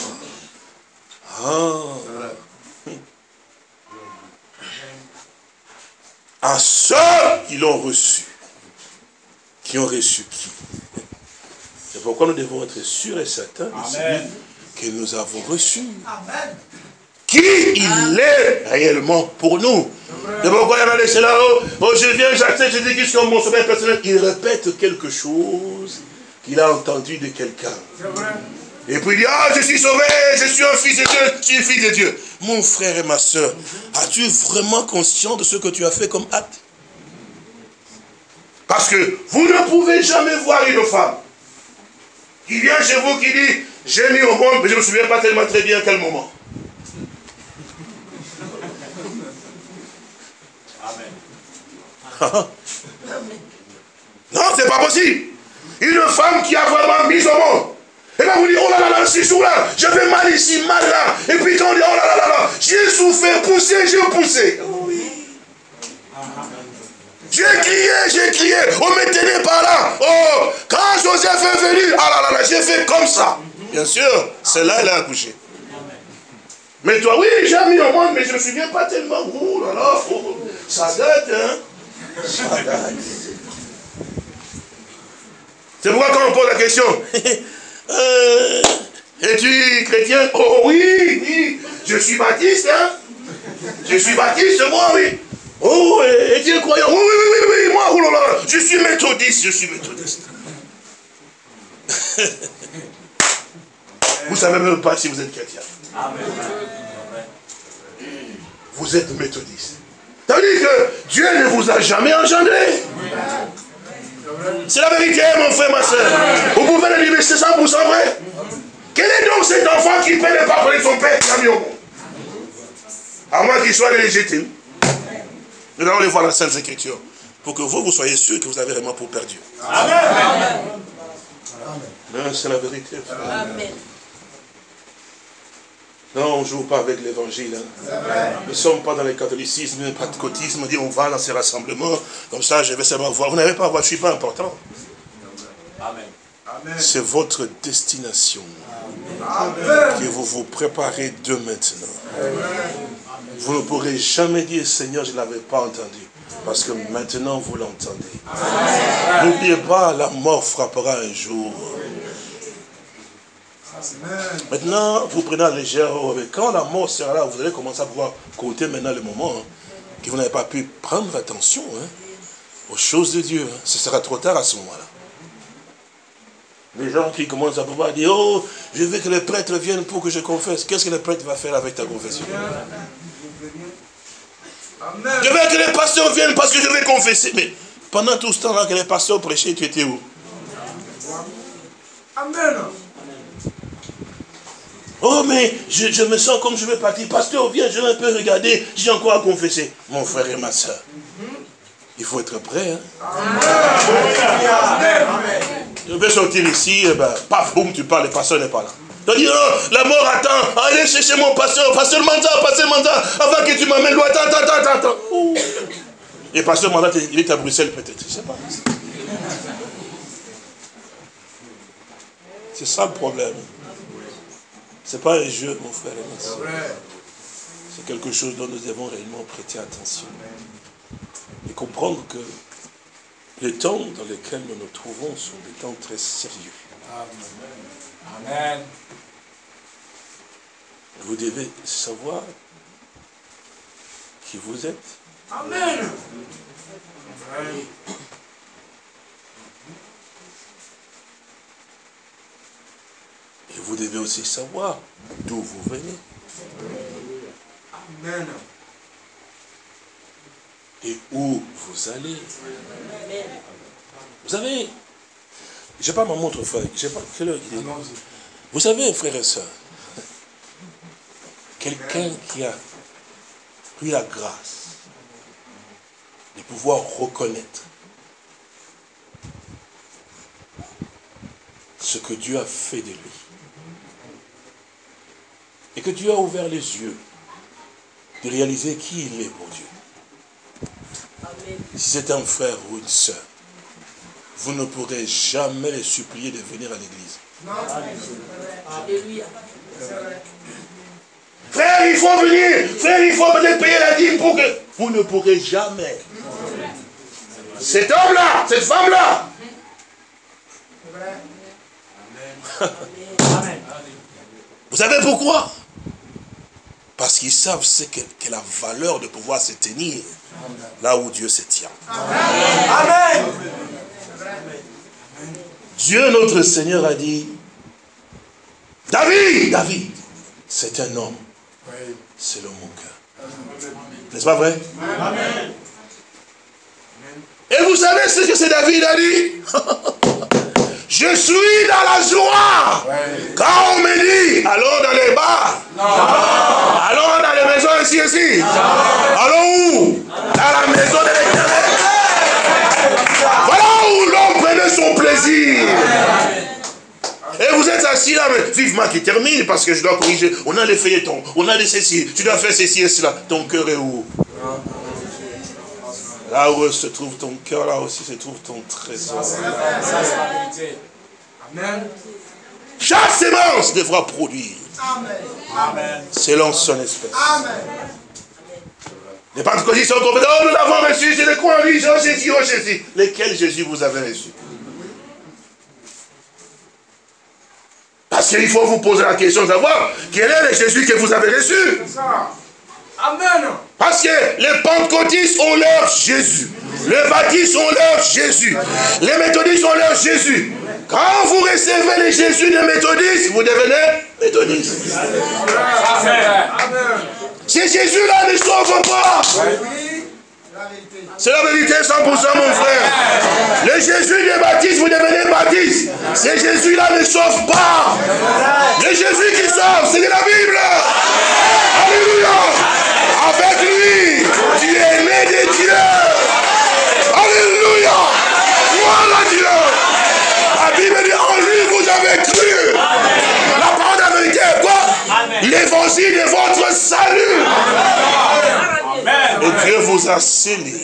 À ceux qui l'ont reçu. Qui ont reçu qui? C'est pourquoi nous devons être sûrs et certains de celui que nous avons reçu. Amen. Qui il est réellement pour nous. C'est pourquoi il y en a des là, oh je viens, j'accepte Jésus-Christ comme mon sauveur personnel. Il répète quelque chose qu'il a entendu de quelqu'un. Et puis il dit, ah, je suis sauvé, je suis un fils de Dieu, je suis fils de Dieu. Mon frère et ma soeur, as-tu vraiment conscience de ce que tu as fait comme acte? Parce que vous ne pouvez jamais voir une femme qui vient chez vous, qui dit, j'ai mis au monde, mais je ne me souviens pas tellement très bien à quel moment. Amen. Non, c'est pas possible. Une femme qui a vraiment mis au monde. Et là, vous dites, oh là là là, ce jour-là, j'avais mal ici, mal là. Et puis quand on dit, oh là là là là, j'ai souffert, poussé, j'ai poussé. Oh oui. J'ai crié, on me tenait par là. Oh, quand Joseph est venu, ah là là là, j'ai fait comme ça. Bien sûr, c'est là elle a accouché. Mais toi, oui, j'ai mis au monde, mais je ne me souviens pas tellement. Oh là là, oh, ça date, hein. Ça date. C'est pourquoi quand on pose la question, es-tu chrétien? Oh oui, oui, je suis baptiste, hein. Je suis baptiste, moi, oui. Oh, es-tu croyant? Oui, oui, oui, oui, moi, oh là là, je suis méthodiste, Vous ne savez même pas si vous êtes chrétien. Amen. Vous êtes méthodiste. Ça veut dire que Dieu ne vous a jamais engendré. C'est la vérité, mon frère, ma soeur. Vous pouvez le dire, c'est 100% vrai. Quel est donc cet enfant qui peut ne pas connaître son père qui a mis au monde? À moins qu'il soit légitime. Nous allons aller voir la Sainte Écriture pour que vous soyez sûr que vous avez vraiment pour perdre Dieu. Amen. Non, c'est la vérité. Amen. Non, on ne joue pas avec l'évangile. Hein. Nous ne sommes pas dans le catholicisme, le pentecôtisme, on dit on va dans ces rassemblements, comme ça je vais seulement voir. Vous n'avez pas à voir, je ne suis pas important. Amen. C'est votre destination. Amen. Que vous vous préparez de maintenant. Amen. Vous ne pourrez jamais dire Seigneur, je ne l'avais pas entendu. Parce que maintenant vous l'entendez. N'oubliez pas, la mort frappera un jour. Maintenant, vous prenez à la légère, quand la mort sera là, vous allez commencer à pouvoir compter maintenant le moment que vous n'avez pas pu prendre attention aux choses de Dieu. Ce sera trop tard à ce moment-là. Les gens qui commencent à pouvoir dire, oh, je veux que le prêtre vienne pour que je confesse. Qu'est-ce que le prêtre va faire avec ta confession? Je veux que les pasteurs viennent parce que je vais confesser. Mais pendant tout ce temps-là que les pasteurs prêchaient, tu étais où? Amen. Oh, mais je me sens comme je vais partir. Pasteur, viens, je vais un peu regarder. J'ai encore à confesser. Mon frère et ma soeur, il faut être prêt. Hein? Amen. Je vais sortir ici, et ben, paf, boum, tu parles, le pasteur n'est pas là. Tu dis, oh, la mort attend. Allez chercher mon pasteur, pasteur Manza, avant que tu m'amènes loin. Attends. Et pasteur Manza, il est à Bruxelles peut-être. Je ne sais pas. C'est ça le problème. Ce n'est pas un jeu, mon frère et ma soeur. C'est quelque chose dont nous devons réellement prêter attention. Et comprendre que les temps dans lesquels nous nous trouvons sont des temps très sérieux. Amen. Vous devez savoir qui vous êtes. Amen. Et vous devez aussi savoir d'où vous venez. Amen. Et où vous allez. Amen. Vous savez, je n'ai pas ma montre feuille, je n'ai pas quelle heure il est. Vous savez, frères et sœurs, quelqu'un qui a eu la grâce de pouvoir reconnaître ce que Dieu a fait de lui. Et que Dieu a ouvert les yeux de réaliser qui il est pour Dieu. Amen. Si c'est un frère ou une sœur, vous ne pourrez jamais les supplier de venir à l'église. Alléluia. Frère, il faut venir. Frère, il faut peut-être payer la dîme pour que... Vous ne pourrez jamais. Cet homme-là, cette femme-là. Vous savez pourquoi? Parce qu'ils savent ce qu'est la valeur de pouvoir se tenir là où Dieu se tient. Amen. Dieu, notre Seigneur, a dit, David, c'est un homme selon mon cœur. N'est-ce pas vrai? Amen. Et vous savez ce que c'est David a dit? Je suis dans la joie. Quand on me dit, allons dans les bars. Allons dans les maisons ici. Allons où? Dans la maison de l'Éternel. Voilà où l'homme prenait son plaisir. Et vous êtes assis là, mais vivement qu'il termine, parce que je dois corriger. On a les feuilletons, on a les ceci, tu dois faire ceci et cela. Ton cœur est où? Là où se trouve ton cœur, là aussi se trouve ton trésor. Amen. Chaque sémence devra produire selon son espèce. Les pentecôtistes sont compétents. Oh, nous l'avons reçu, c'est de quoi on dit, Jésus. Lesquels Jésus vous avez reçu? Parce qu'il faut vous poser la question de savoir quel est le Jésus que vous avez reçu. Amen. Parce que les pentecôtistes ont leur Jésus. Les baptistes ont leur Jésus. Les méthodistes ont leur Jésus. Quand vous recevez les Jésus des méthodistes, vous devenez méthodistes. Amen. Ces Jésus-là ne sauvent pas. C'est la vérité 100% mon frère. Le Jésus des baptistes, vous devenez baptistes. Ces Jésus-là ne sauvent pas. Le Jésus qui sauve, c'est de la Bible. Alléluia. Avec lui, tu es né de Dieu. Alléluia. Gloire à Dieu. La Bible dit, en lui vous avez cru. La parole de la vérité est quoi? L'évangile de votre salut. Et Dieu vous a scellé.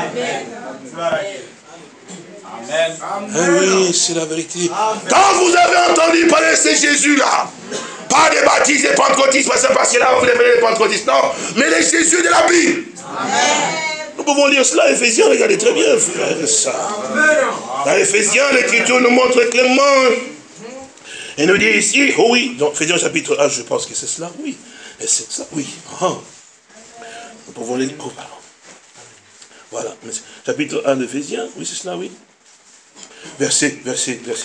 Oui, c'est la vérité. Quand vous avez entendu parler de ce Jésus-là, pas des baptistes, des pentecôtistes, parce que là, vous devenez des pentecôtistes, non, mais les Jésus de la Bible. Nous pouvons lire cela, Éphésiens, regardez très bien, frère et sœurs. Dans Éphésiens, l'Écriture nous montre clairement. Et nous dit ici, oh oui, donc Éphésiens chapitre 1, je pense que c'est cela, oui. Et c'est ça, oui. Nous pouvons lire, oh pardon. Voilà, chapitre 1 d'Éphésiens, oui c'est cela, oui. Verset 12.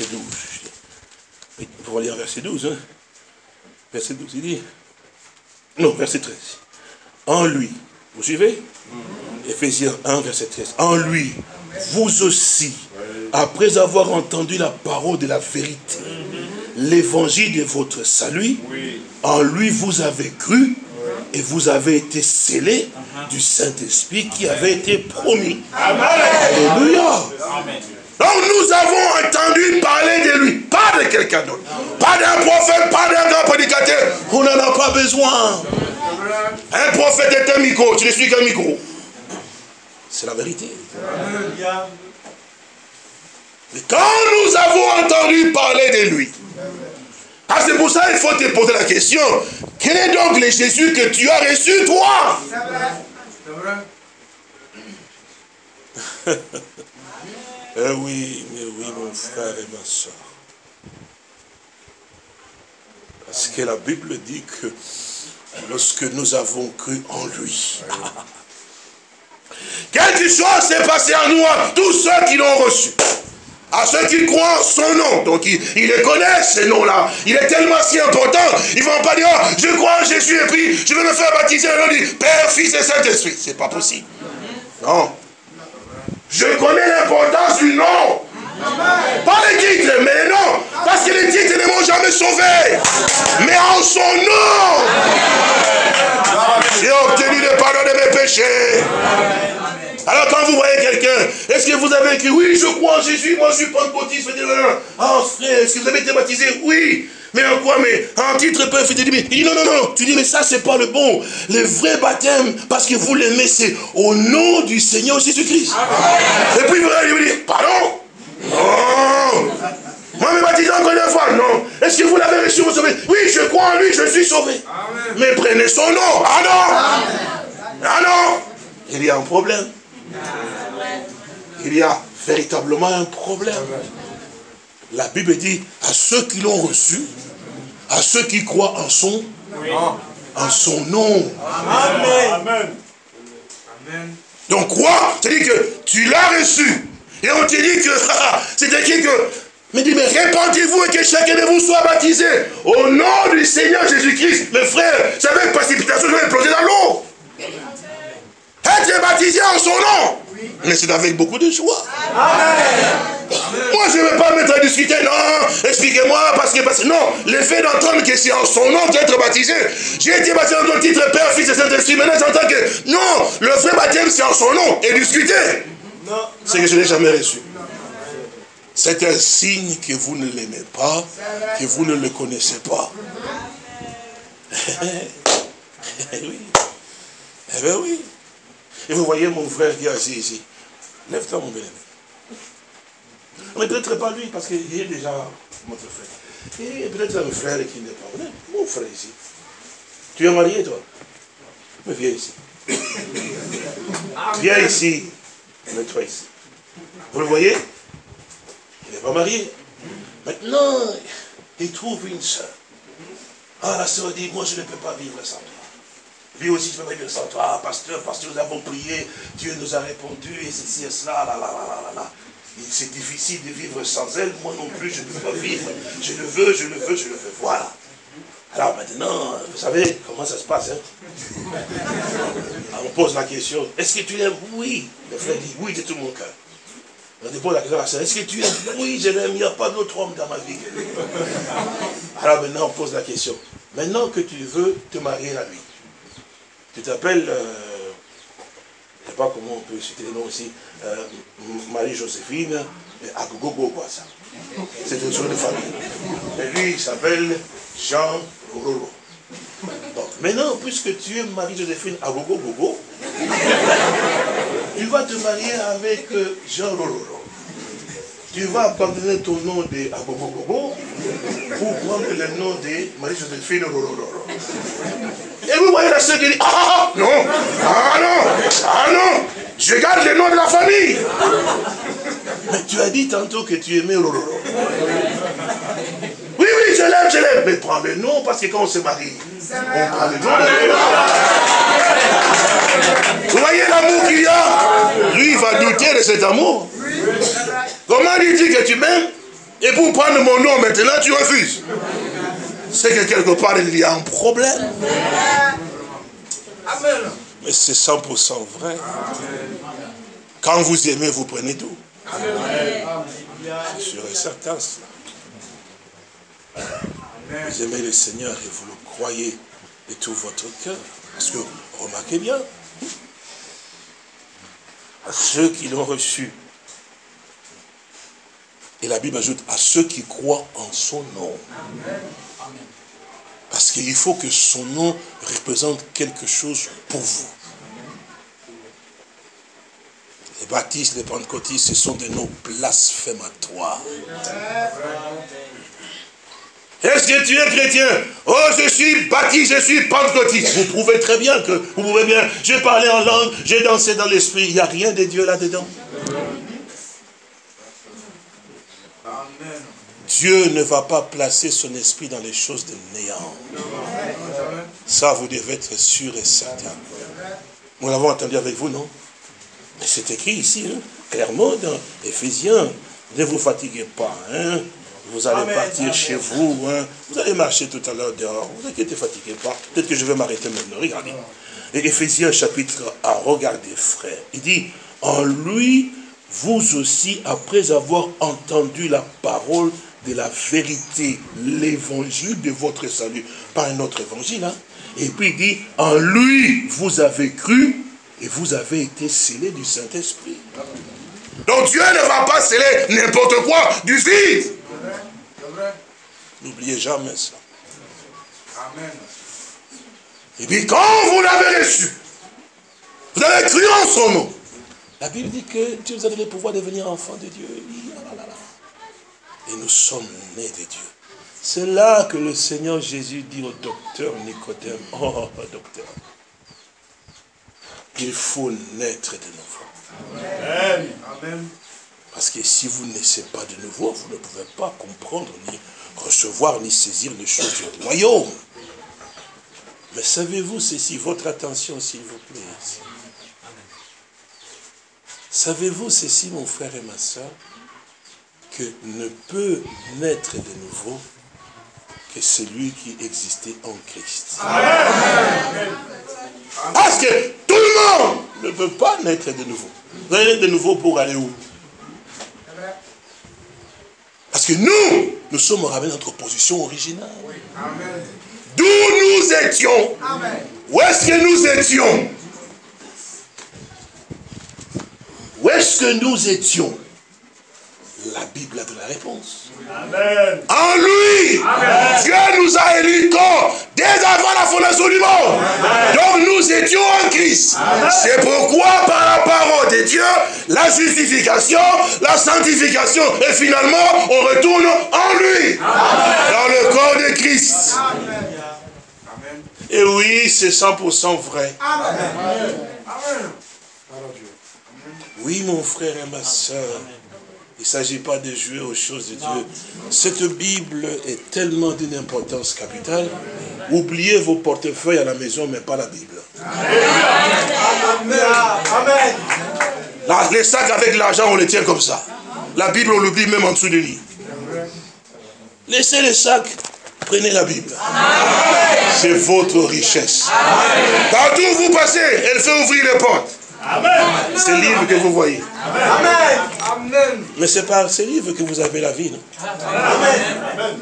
Oui, nous pouvons lire verset 12. Hein. Verset 12, il dit, non, verset 13. En lui, vous suivez? Éphésiens 1, verset 13. En lui, vous aussi, après avoir entendu la parole de la vérité, l'évangile de votre salut, en lui vous avez cru et vous avez été scellés du Saint-Esprit qui avait été promis. Alléluia. Donc nous avons entendu parler de lui, pas de quelqu'un d'autre, pas d'un prophète, pas d'un grand prédicateur. On n'en a pas besoin. Un prophète est un micro, tu ne suis qu'un micro. C'est la vérité. Mais quand nous avons entendu parler de lui, ah, c'est pour ça qu'il faut te poser la question, quel est donc le Jésus que tu as reçu, toi? C'est vrai. Oui, mon frère et ma soeur. Parce que la Bible dit que lorsque nous avons cru en lui, quelque chose s'est passé en nous, à tous ceux qui l'ont reçu. À ceux qui croient en son nom. Donc ils le connaissent, ce nom-là. Il est tellement si important. Ils ne vont pas dire, oh, je crois en Jésus et puis je vais me faire baptiser. Et on dit, Père, Fils et Saint-Esprit. C'est pas possible. Non. Je connais l'importance du nom. Pas les titres, mais les noms. Parce que les titres ne m'ont jamais sauvé. Mais en son nom, j'ai obtenu le pardon de mes péchés. Alors quand vous voyez quelqu'un, est-ce que vous avez écrit, oui, je crois en Jésus, moi je suis pentecôtiste, ah frère, est-ce que vous avez été baptisé? Oui, mais en quoi? Mais en titre peu, il dit non, tu dis, mais ça c'est pas le bon. Le vrai baptême, parce que vous l'aimez, c'est au nom du Seigneur Jésus-Christ. Et puis vous allez vous dire, pardon? Non. Moi me baptiser encore une fois, non. Est-ce que vous l'avez reçu, vous sauvez? Oui, je crois en lui, je suis sauvé. Amen. Mais prenez son nom. Ah non. Ah non. Il y a un problème. Il y a véritablement un problème. La Bible dit à ceux qui l'ont reçu, à ceux qui croient en son nom. Amen. Donc quoi? C'est-à-dire que tu l'as reçu. Et on te dit que c'est écrit que mais dis, mais répandez-vous et que chacun de vous soit baptisé au nom du Seigneur Jésus-Christ. Mes frères, c'est avec précipitation, je vais plonger dans l'eau. Être baptisé en son nom. Mais c'est avec beaucoup de joie. Amen. Moi, je ne vais pas mettre à discuter. Non, expliquez-moi, parce que non, le fait d'entendre que c'est en son nom d'être baptisé. J'ai été baptisé dans le titre Père, Fils et Saint-Esprit. Maintenant, j'entends que non, le vrai baptême, c'est en son nom. Et discuter. C'est que je n'ai jamais reçu. C'est un signe que vous ne l'aimez pas, que vous ne le connaissez pas. Oui. Eh bien oui. Et vous voyez mon frère qui est assis ici. Lève-toi, mon bien-aimé. Mais peut-être pas lui, parce qu'il est déjà notre frère. Et peut-être un frère qui n'est pas. Mon frère ici. Tu es marié, toi? Mais viens ici. Viens ici. Mets-toi ici. Vous le voyez? Il n'est pas marié. Maintenant, il trouve une sœur. Ah, la sœur dit, moi je ne peux pas vivre sans toi. Lui aussi, je ne peux pas vivre sans toi, pasteur, parce que nous avons prié, Dieu nous a répondu, et ceci et cela, là. C'est difficile de vivre sans elle, moi non plus, je ne peux pas vivre. Je le veux, voilà. Alors maintenant, vous savez comment ça se passe, hein? Alors, on pose la question, est-ce que tu l'aimes? Oui. Le frère dit, oui, de tout mon cœur. On dépose la question à la sœur, est-ce que tu aimes? Oui, je l'aime, il n'y a pas d'autre homme dans ma vie que lui. Alors maintenant, on pose la question. Maintenant que tu veux te marier à lui, tu t'appelles, je ne sais pas comment on peut citer le nom aussi, Marie-Joséphine, Agogo, quoi ça. C'est une chose de famille. Et lui, il s'appelle Jean Roro. Donc, maintenant, puisque tu es Marie-Joséphine Agogo, tu vas te marier avec Jean Roro. Tu vas abandonner ton nom de Agogo pour prendre le nom de Marie-Joséphine Roro. Et vous voyez la sœur qui dit, ah non, je garde le nom de la famille. Mais tu as dit tantôt que tu aimais Roro. Oui, je l'aime. Mais prends le nom, parce que quand on se marie, on prend le nom de Roro. Vous voyez l'amour qu'il y a? Lui, il va douter de cet amour. Comment il dit que tu m'aimes, et pour prendre mon nom maintenant, tu refuses? C'est que quelque part, il y a un problème. Mais c'est 100% vrai. Quand vous aimez, vous prenez tout. Je suis certain cela. Vous aimez le Seigneur et vous le croyez de tout votre cœur. Parce que, remarquez bien, à ceux qui l'ont reçu, et la Bible ajoute, à ceux qui croient en son nom. Parce qu'il faut que son nom représente quelque chose pour vous. Les baptistes, les pentecôtistes, ce sont des noms blasphématoires. Est-ce que tu es chrétien? Oh, je suis baptiste, je suis pentecôtiste. Vous prouvez très bien que vous pouvez bien. J'ai parlé en langue, j'ai dansé dans l'esprit. Il n'y a rien de Dieu là-dedans. Dieu ne va pas placer son esprit dans les choses de néant. Ça, vous devez être sûr et certain. Nous l'avons entendu avec vous, non? Mais c'est écrit ici, hein, clairement dans Éphésiens. Ne vous fatiguez pas, hein? Vous allez partir chez vous, hein? Vous allez marcher tout à l'heure dehors. Vous inquiétez, fatiguez pas. Peut-être que je vais m'arrêter maintenant. Regardez. Et Éphésiens chapitre 1, regardez frère. Il dit, en lui, vous aussi, après avoir entendu la parole de la vérité, l'évangile de votre salut, pas un autre évangile, hein? Et puis il dit, en lui, vous avez cru et vous avez été scellés du Saint-Esprit. Donc Dieu ne va pas sceller n'importe quoi du vide. N'oubliez jamais ça. Amen. Et puis quand vous l'avez reçu, vous avez cru en son nom. La Bible dit que Dieu vous a donné le pouvoir de devenir enfant de Dieu. Et nous sommes nés de Dieu. C'est là que le Seigneur Jésus dit au docteur Nicodème, oh docteur, il faut naître de nouveau. Amen. Amen. Parce que si vous ne naissez pas de nouveau, vous ne pouvez pas comprendre, ni recevoir, ni saisir les choses du royaume. Mais savez-vous ceci, votre attention s'il vous plaît. Savez-vous ceci, mon frère et ma soeur, que ne peut naître de nouveau que celui qui existait en Christ. Amen. Parce que tout le monde ne peut pas naître de nouveau. Vous allez naître de nouveau pour aller où? Parce que nous, nous sommes ramenés à notre position originale. Oui. Amen. D'où nous étions. Amen. Où est-ce que nous étions? Où est-ce que nous étions? La Bible a de la réponse. Amen. En lui, Amen. Dieu nous a élus quand? Dès avant la fondation du monde. Amen. Donc nous étions en Christ. Amen. C'est pourquoi par la parole de Dieu, la justification, la sanctification, et finalement on retourne en lui. Amen. Dans le corps de Christ. Amen. Et oui, c'est 100% vrai. Amen. Amen. Oui, mon frère et ma soeur. Il ne s'agit pas de jouer aux choses de Dieu. Cette Bible est tellement d'une importance capitale. Oubliez vos portefeuilles à la maison, mais pas la Bible. Amen. Amen. Là, les sacs avec l'argent, on les tient comme ça. La Bible, on l'oublie même en dessous du lit. Laissez les sacs, prenez la Bible. C'est votre richesse. Partout où vous passez, elle fait ouvrir les portes. C'est le livre que vous voyez. Amen. Amen. Mais c'est par ces livres que vous avez la vie. Non? Amen.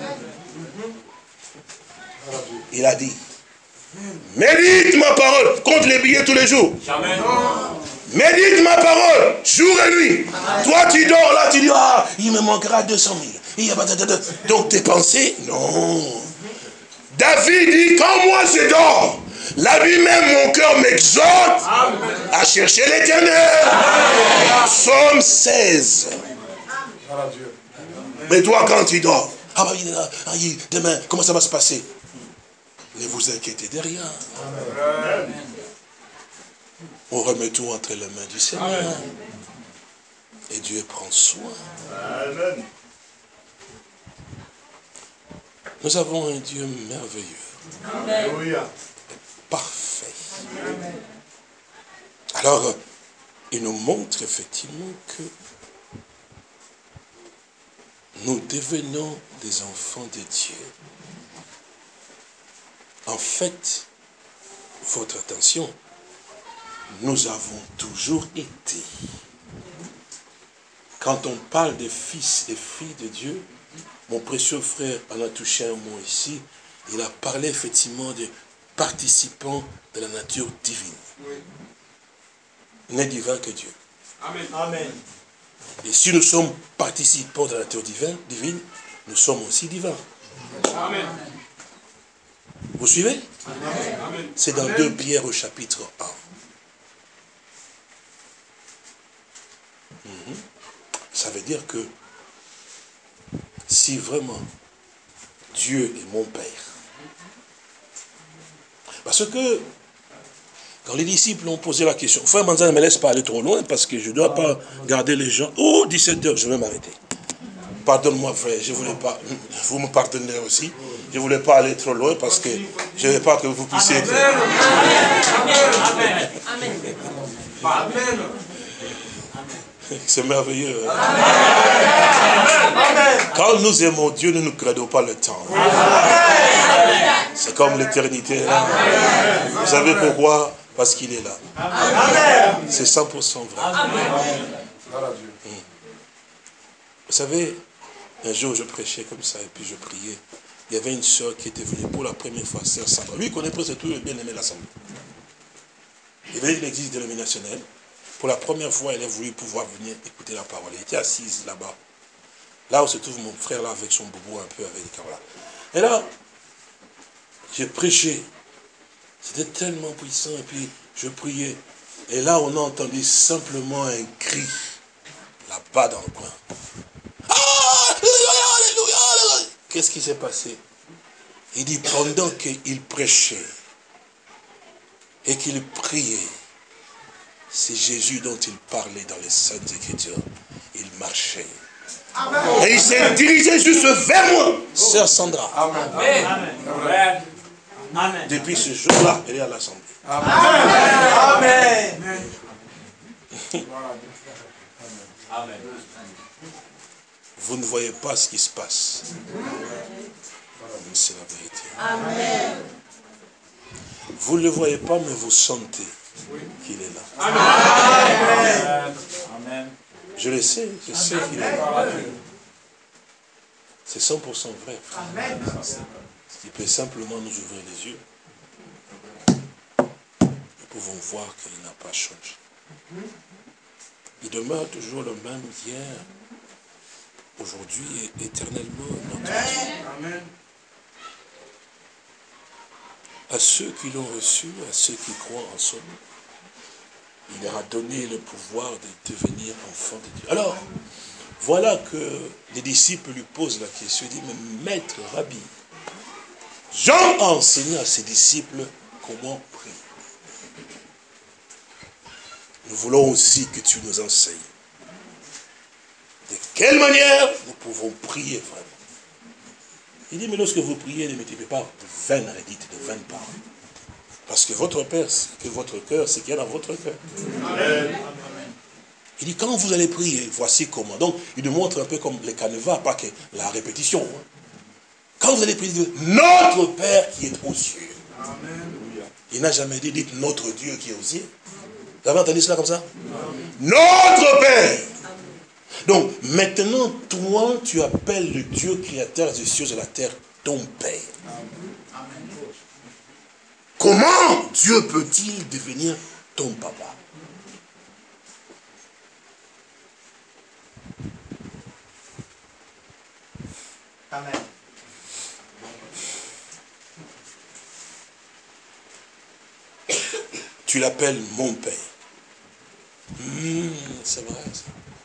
Il a dit, médite ma parole, compte les billets tous les jours. Amen. Médite ma parole, jour et nuit. Toi tu dors là, tu dis, ah, il me manquera 200 000. Donc tes pensées, non. David dit, quand moi je dors, la nuit même mon cœur m'exhorte à chercher l'Éternel. Psaume 16. Mais toi quand tu dors, demain, comment ça va se passer? Ne vous inquiétez de rien. On remet tout entre les mains du Seigneur. Et Dieu prend soin. Nous avons un Dieu merveilleux. Parfait. Alors, il nous montre effectivement que nous devenons des enfants de Dieu. En fait, votre attention, nous avons toujours été. Quand on parle des fils et filles de Dieu, mon précieux frère en a touché un mot ici, il a parlé effectivement de participants de la nature divine. Oui. N'est divin que Dieu. Amen. Amen. Et si nous sommes participants de la nature divine, nous sommes aussi divins. Amen. Vous suivez? Amen. C'est dans 2 Pierre au chapitre 1. Ça veut dire que si vraiment Dieu est mon Père, parce que quand les disciples ont posé la question, frère Manzan ne me laisse pas aller trop loin parce que je ne dois pas garder les gens. Oh, 17h, je vais m'arrêter. Pardonne-moi frère, je ne voulais pas, vous me pardonnez aussi, je ne voulais pas aller trop loin parce que je ne veux pas que vous puissiez... Amen. Amen. Amen. Amen. C'est merveilleux. Hein? Amen. Quand nous aimons Dieu, nous ne crédons pas le temps. C'est comme l'éternité. Hein? Vous savez pourquoi? Parce qu'il est là. C'est 100% vrai. Vous savez, un jour je prêchais comme ça et puis je priais. Il y avait une sœur qui était venue pour la première fois, sœur Sandra. Lui, il connaît presque tout, il bien aimé l'Assemblée. Il venait de l'église dénominationnelle. Pour la première fois, elle a voulu pouvoir venir écouter la parole. Elle était assise là-bas. Là où se trouve mon frère, là, avec son boubou un peu, avec des carolas. Et là, j'ai prêché. C'était tellement puissant. Et puis, je priais. Et là, on a entendu simplement un cri. Là-bas dans le coin. Alléluia, alléluia, alléluia. Qu'est-ce qui s'est passé? Il dit, pendant qu'il prêchait et qu'il priait, c'est Jésus dont il parlait dans les Saintes Écritures. Il marchait. Amen. Et il s'est dirigé juste vers moi, sœur Sandra. Amen. Amen. Amen. Depuis ce jour-là, elle est à l'Assemblée. Amen. Amen. Amen. Vous ne voyez pas ce qui se passe. C'est la vérité. Amen. Vous ne le voyez pas, mais vous sentez qu'il est là. Amen. Amen. Je le sais, je sais qu'il est là. C'est 100% vrai. Amen. Il peut simplement nous ouvrir les yeux. Nous pouvons voir qu'il n'a pas changé. Il demeure toujours le même hier, aujourd'hui et éternellement notre Dieu. Amen. À ceux qui l'ont reçu, à ceux qui croient en son nom, il leur a donné le pouvoir de devenir enfants de Dieu. Alors, voilà que les disciples lui posent la question. Il dit, mais maître, Rabbi, Jean a enseigné à ses disciples comment prier. Nous voulons aussi que tu nous enseignes. De quelle manière nous pouvons prier vraiment. Il dit, mais lorsque vous priez, ne mettez pas de vaines redites, de vaines paroles. Parce que votre Père, que votre cœur, c'est qu'il y a dans votre cœur. Amen. Il dit, quand vous allez prier, voici comment. Donc, il nous montre un peu comme les canevas, pas que la répétition. Hein. Quand vous allez prier, notre Père qui est aux cieux. Amen. Il n'a jamais dit, dites notre Dieu qui est aux cieux. Vous avez entendu cela comme ça? Amen. Notre Père. Donc, maintenant, toi, tu appelles le Dieu créateur des cieux et de la terre ton Père. Amen. Comment Dieu peut-il devenir ton papa? Amen. Tu l'appelles mon Père. C'est vrai ça.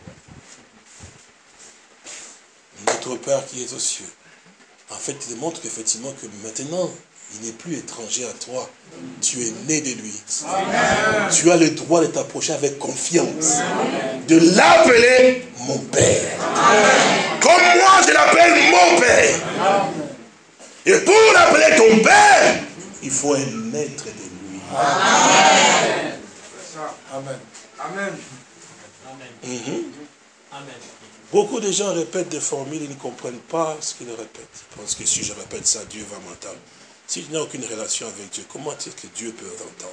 Notre Père qui est aux cieux. En fait, il démontre qu'effectivement que maintenant, il n'est plus étranger à toi. Tu es né de lui. Amen. Tu as le droit de t'approcher avec confiance. Amen. De l'appeler mon Père. Amen. Comme moi, je l'appelle mon Père. Amen. Et pour l'appeler ton Père, il faut un être de lui. Amen. Amen. Amen. Amen. Amen. Beaucoup de gens répètent des formules, ils ne comprennent pas ce qu'ils répètent. Ils pensent que si je répète ça, Dieu va m'entendre. Si tu n'as aucune relation avec Dieu, comment est-ce que Dieu peut t'entendre?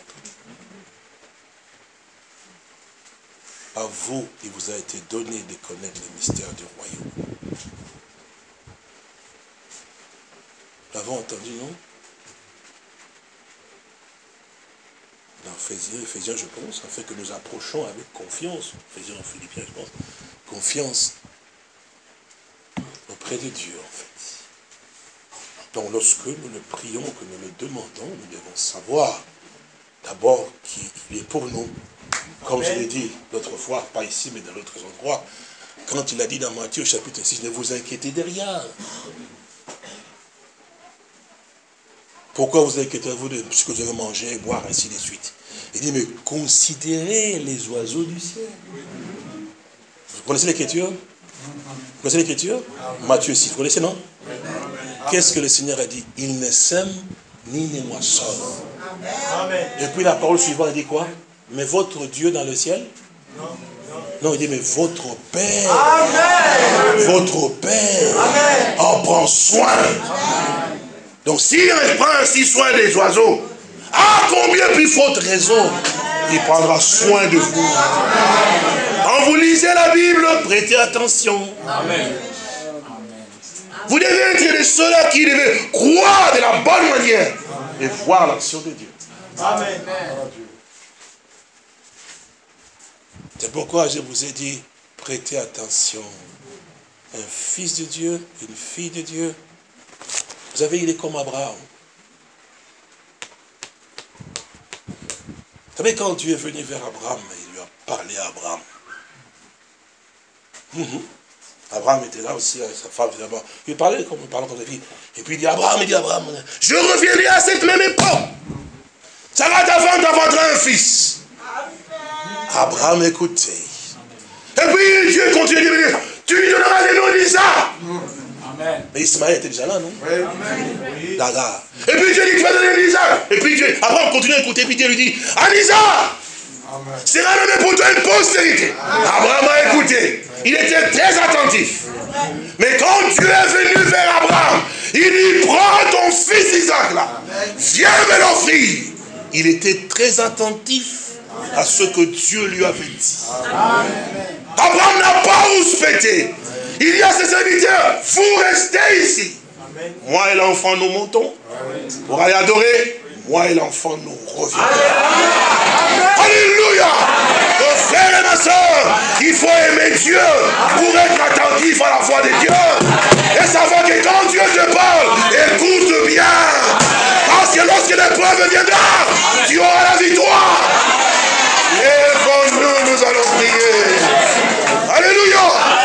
À vous, il vous a été donné de connaître les mystères du royaume. Nous l'avons entendu, non? Dans Éphésiens, je pense, afin que nous approchons avec confiance. Éphésiens en Philippiens, je pense. Confiance auprès de Dieu, en fait. Donc, lorsque nous le prions, que nous le demandons, nous devons savoir d'abord qu'il est pour nous. Comme je l'ai dit l'autre fois, pas ici, mais dans d'autres endroits, quand il a dit dans Matthieu chapitre 6, ne vous inquiétez de rien. Pourquoi vous inquiétez-vous de ce que vous allez manger, boire, ainsi de suite? Il dit, mais considérez les oiseaux du ciel. Vous connaissez l'écriture? Vous connaissez l'écriture? Matthieu 6, vous connaissez, non? Qu'est-ce que le Seigneur a dit? Il ne sème ni ne moissonne. Et puis la parole suivante, il dit quoi? Mais votre Dieu dans le ciel? Non, il dit, mais votre Père, Amen. Votre Père Amen. En prend soin. Amen. Donc s'il prend ainsi soin des oiseaux, à combien plus forte raison il prendra soin de vous? Amen. Quand vous lisez la Bible, prêtez attention. Amen. Vous devez être de ceux-là qui devaient croire de la bonne manière et voir l'action de Dieu. Amen. C'est pourquoi je vous ai dit, prêtez attention. Un fils de Dieu, une fille de Dieu. Vous savez, il est comme Abraham. Vous savez, quand Dieu est venu vers Abraham, il lui a parlé à Abraham. Abraham était là aussi, avec sa femme, d'abord. Il parlait comme des filles. Et puis il dit, Abraham, je reviendrai à cette même époque. Sarah t'enfantera un fils. Abraham écoutait. Et puis Dieu continue de dire, tu lui donneras le nom d'Isaac. Mais Ismaël était déjà là, non? Oui. Dagar. Et puis Dieu dit, tu vas donner l'Isaac. Et puis Abraham continue à écouter, puis Dieu lui dit, à Isaac sera donné pour toi une postérité. Abraham a écouté. Il était très attentif. Mais quand Dieu est venu vers Abraham, il dit, prends ton fils Isaac là. Viens me l'offrir. Il était très attentif à ce que Dieu lui avait dit. Abraham n'a pas rouspété. Il y a ses serviteurs, vous restez ici. Amen. Moi et l'enfant, nous montons. Amen. Pour aller adorer. Moi et l'enfant, nous reviendrons. Alléluia. Mon frère et ma soeur, il faut aimer Dieu pour être attentif à la voix de Dieu. Et savoir que quand Dieu te parle, écoute bien. Parce que lorsque l'épreuve viendra, tu auras la victoire. Et pour nous allons prier. Alléluia.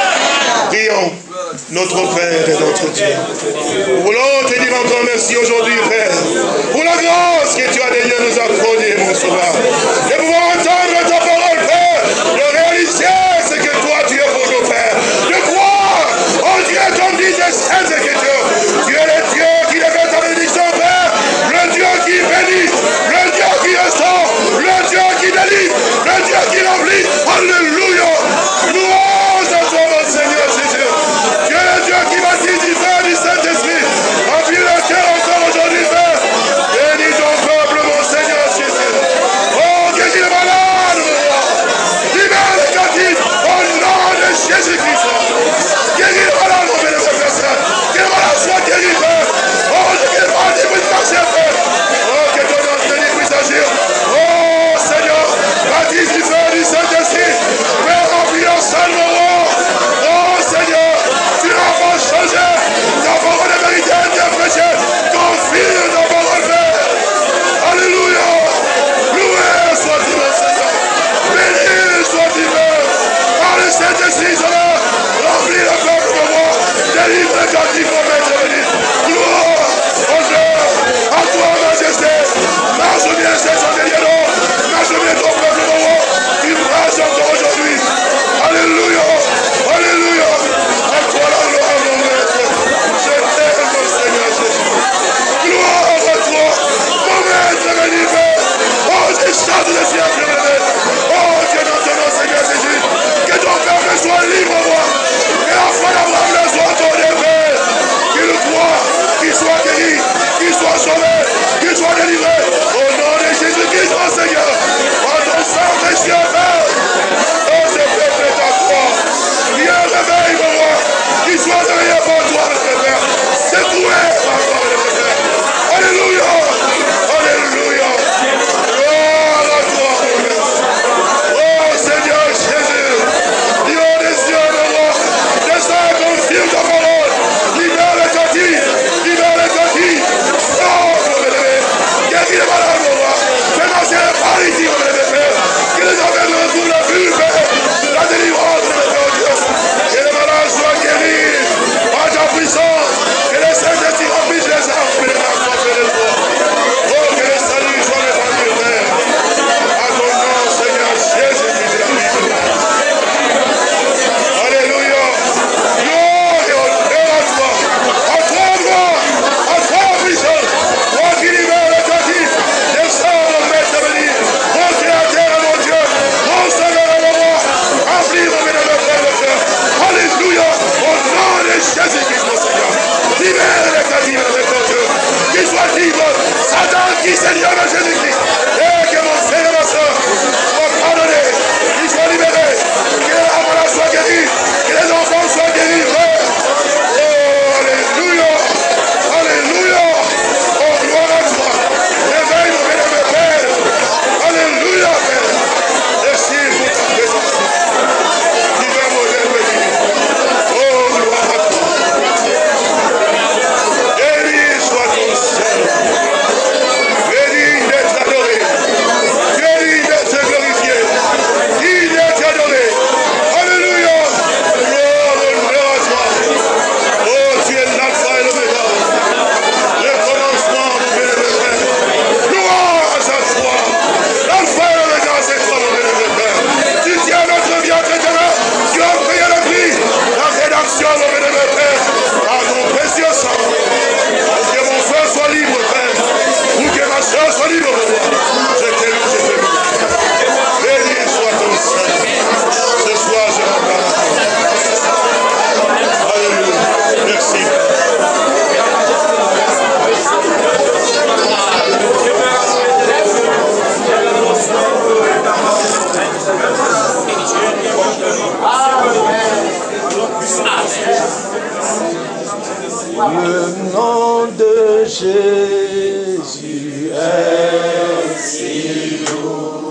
Prions. Notre Père et notre Dieu. Nous voulons te dire encore merci aujourd'hui, Père, pour la grâce que tu as déjà nous accorder, mon Sauveur. De pouvoir entendre ta parole, Père, de réaliser ce que toi tu es pour nous, Père. De croire en Dieu comme dit les saints Écritures. Tu es le Dieu qui devait ta bénédiction, Père. Le Dieu qui bénit, le Dieu qui restaure, le Dieu qui délivre, le Dieu qui remplit. Alléluia. Louange à toi, mon Seigneur Jésus. Tu es le Dieu qui baptise du Père du Saint-Esprit. Remplis le cœur encore aujourd'hui, Père. Bénis ton peuple, mon Seigneur Jésus. Oh, guéris les malades, mon roi. Libère les captifs au nom de Jésus-Christ. Guéris les malades, mon bénévole Père. Que les malades soient guéris, Père. Oh, que les malades puissent marcher, Père. Oh, que ton nom puisse agir. Oh, Seigneur, baptise du Père du Saint-Esprit. Père, remplis ensemble, mon roi. Oh, Seigneur, tu n'as pas changé. Ta parole est vérité, Dieu prêché. Confie ta parole, Père. Alléluia. Loué soit-il, mon Seigneur. Béni soit-il, Père. Par le Saint-Esprit, Seigneur, remplis le peuple, mon roi. Délivre les captifs, mon maître béni. Gloire, honneur, à toi, majesté. Marche bien, c'est son délieur. Marche bien ton peuple, mon roi. Tu marches encore aujourd'hui. Alléluia. Alléluia. À toi la gloire, mon maître. Je t'aime, mon Seigneur Jésus. Gloire à toi, mon maître béni, Père. Oh, je chante le ciel, je me lève. Oh, que dans ton nom, Seigneur Jésus. Que ton peuple soit libre, moi. Que la foi d'Abraham soit ton Père. Qu'il croit, qu'il soit guéri, qu'il soit sauvé, qu'il soit délivré. Au nom de Jésus-Christ, mon Seigneur. En ton sang précieux, Père. Oh, ce peuple est à toi. Viens, réveille, mon roi. Qu'il soit derrière pour toi, notre Père. Secoué par toi, notre Père. Alléluia. Alléluia. Gloire à toi, mon Père. Oh, Seigneur Jésus. Dieu des cieux, mon roi. Descends et confirme ta parole. Libère les captifs. Libère les captifs. Oh, mon bébé. Guéris les malades, mon roi. Fais marcher les paralytiques, mon bébé, Père. Que les aveugles retrouvent la vue, Père. La délivrance, mon Père, Dieu. Que les malades soient guéris par ta puissance. Que les saints-esprits remplissent les âmes, Père, de toi. Oh, que le salut soit répandu, Père. À ton nom, Seigneur Jésus-Christ de la Bible. Alléluia. Gloire et honneur à toi. À toi, gloire. À toi, puissance. Toi qui libères les captifs. Descends, mon maître béni. Mon créateur et mon Dieu. Mon sauveur et mon roi. Remplis mon bénévole frère de cœur. Alléluia. Au nom de Jésus-Christ, mon Seigneur. Libère les captifs avec ton Dieu. Qu'ils soient libres. Satan qui Seigneur de Jésus-Christ. Et que mon frère et ma soeur soient pardonnés. Qu'ils soient libérés. Que la malade soit guérie. Que les enfants soient guéris. Oh, alléluia. Alléluia. Oh, gloire à toi. Réveille mon bénévole Père. Alléluia, Père. Merci pour ta présence. Libère mon bénévole. Oh, gloire à toi. Béni soit ton Seigneur. Béni d'être Le nom de Jésus est si lourd.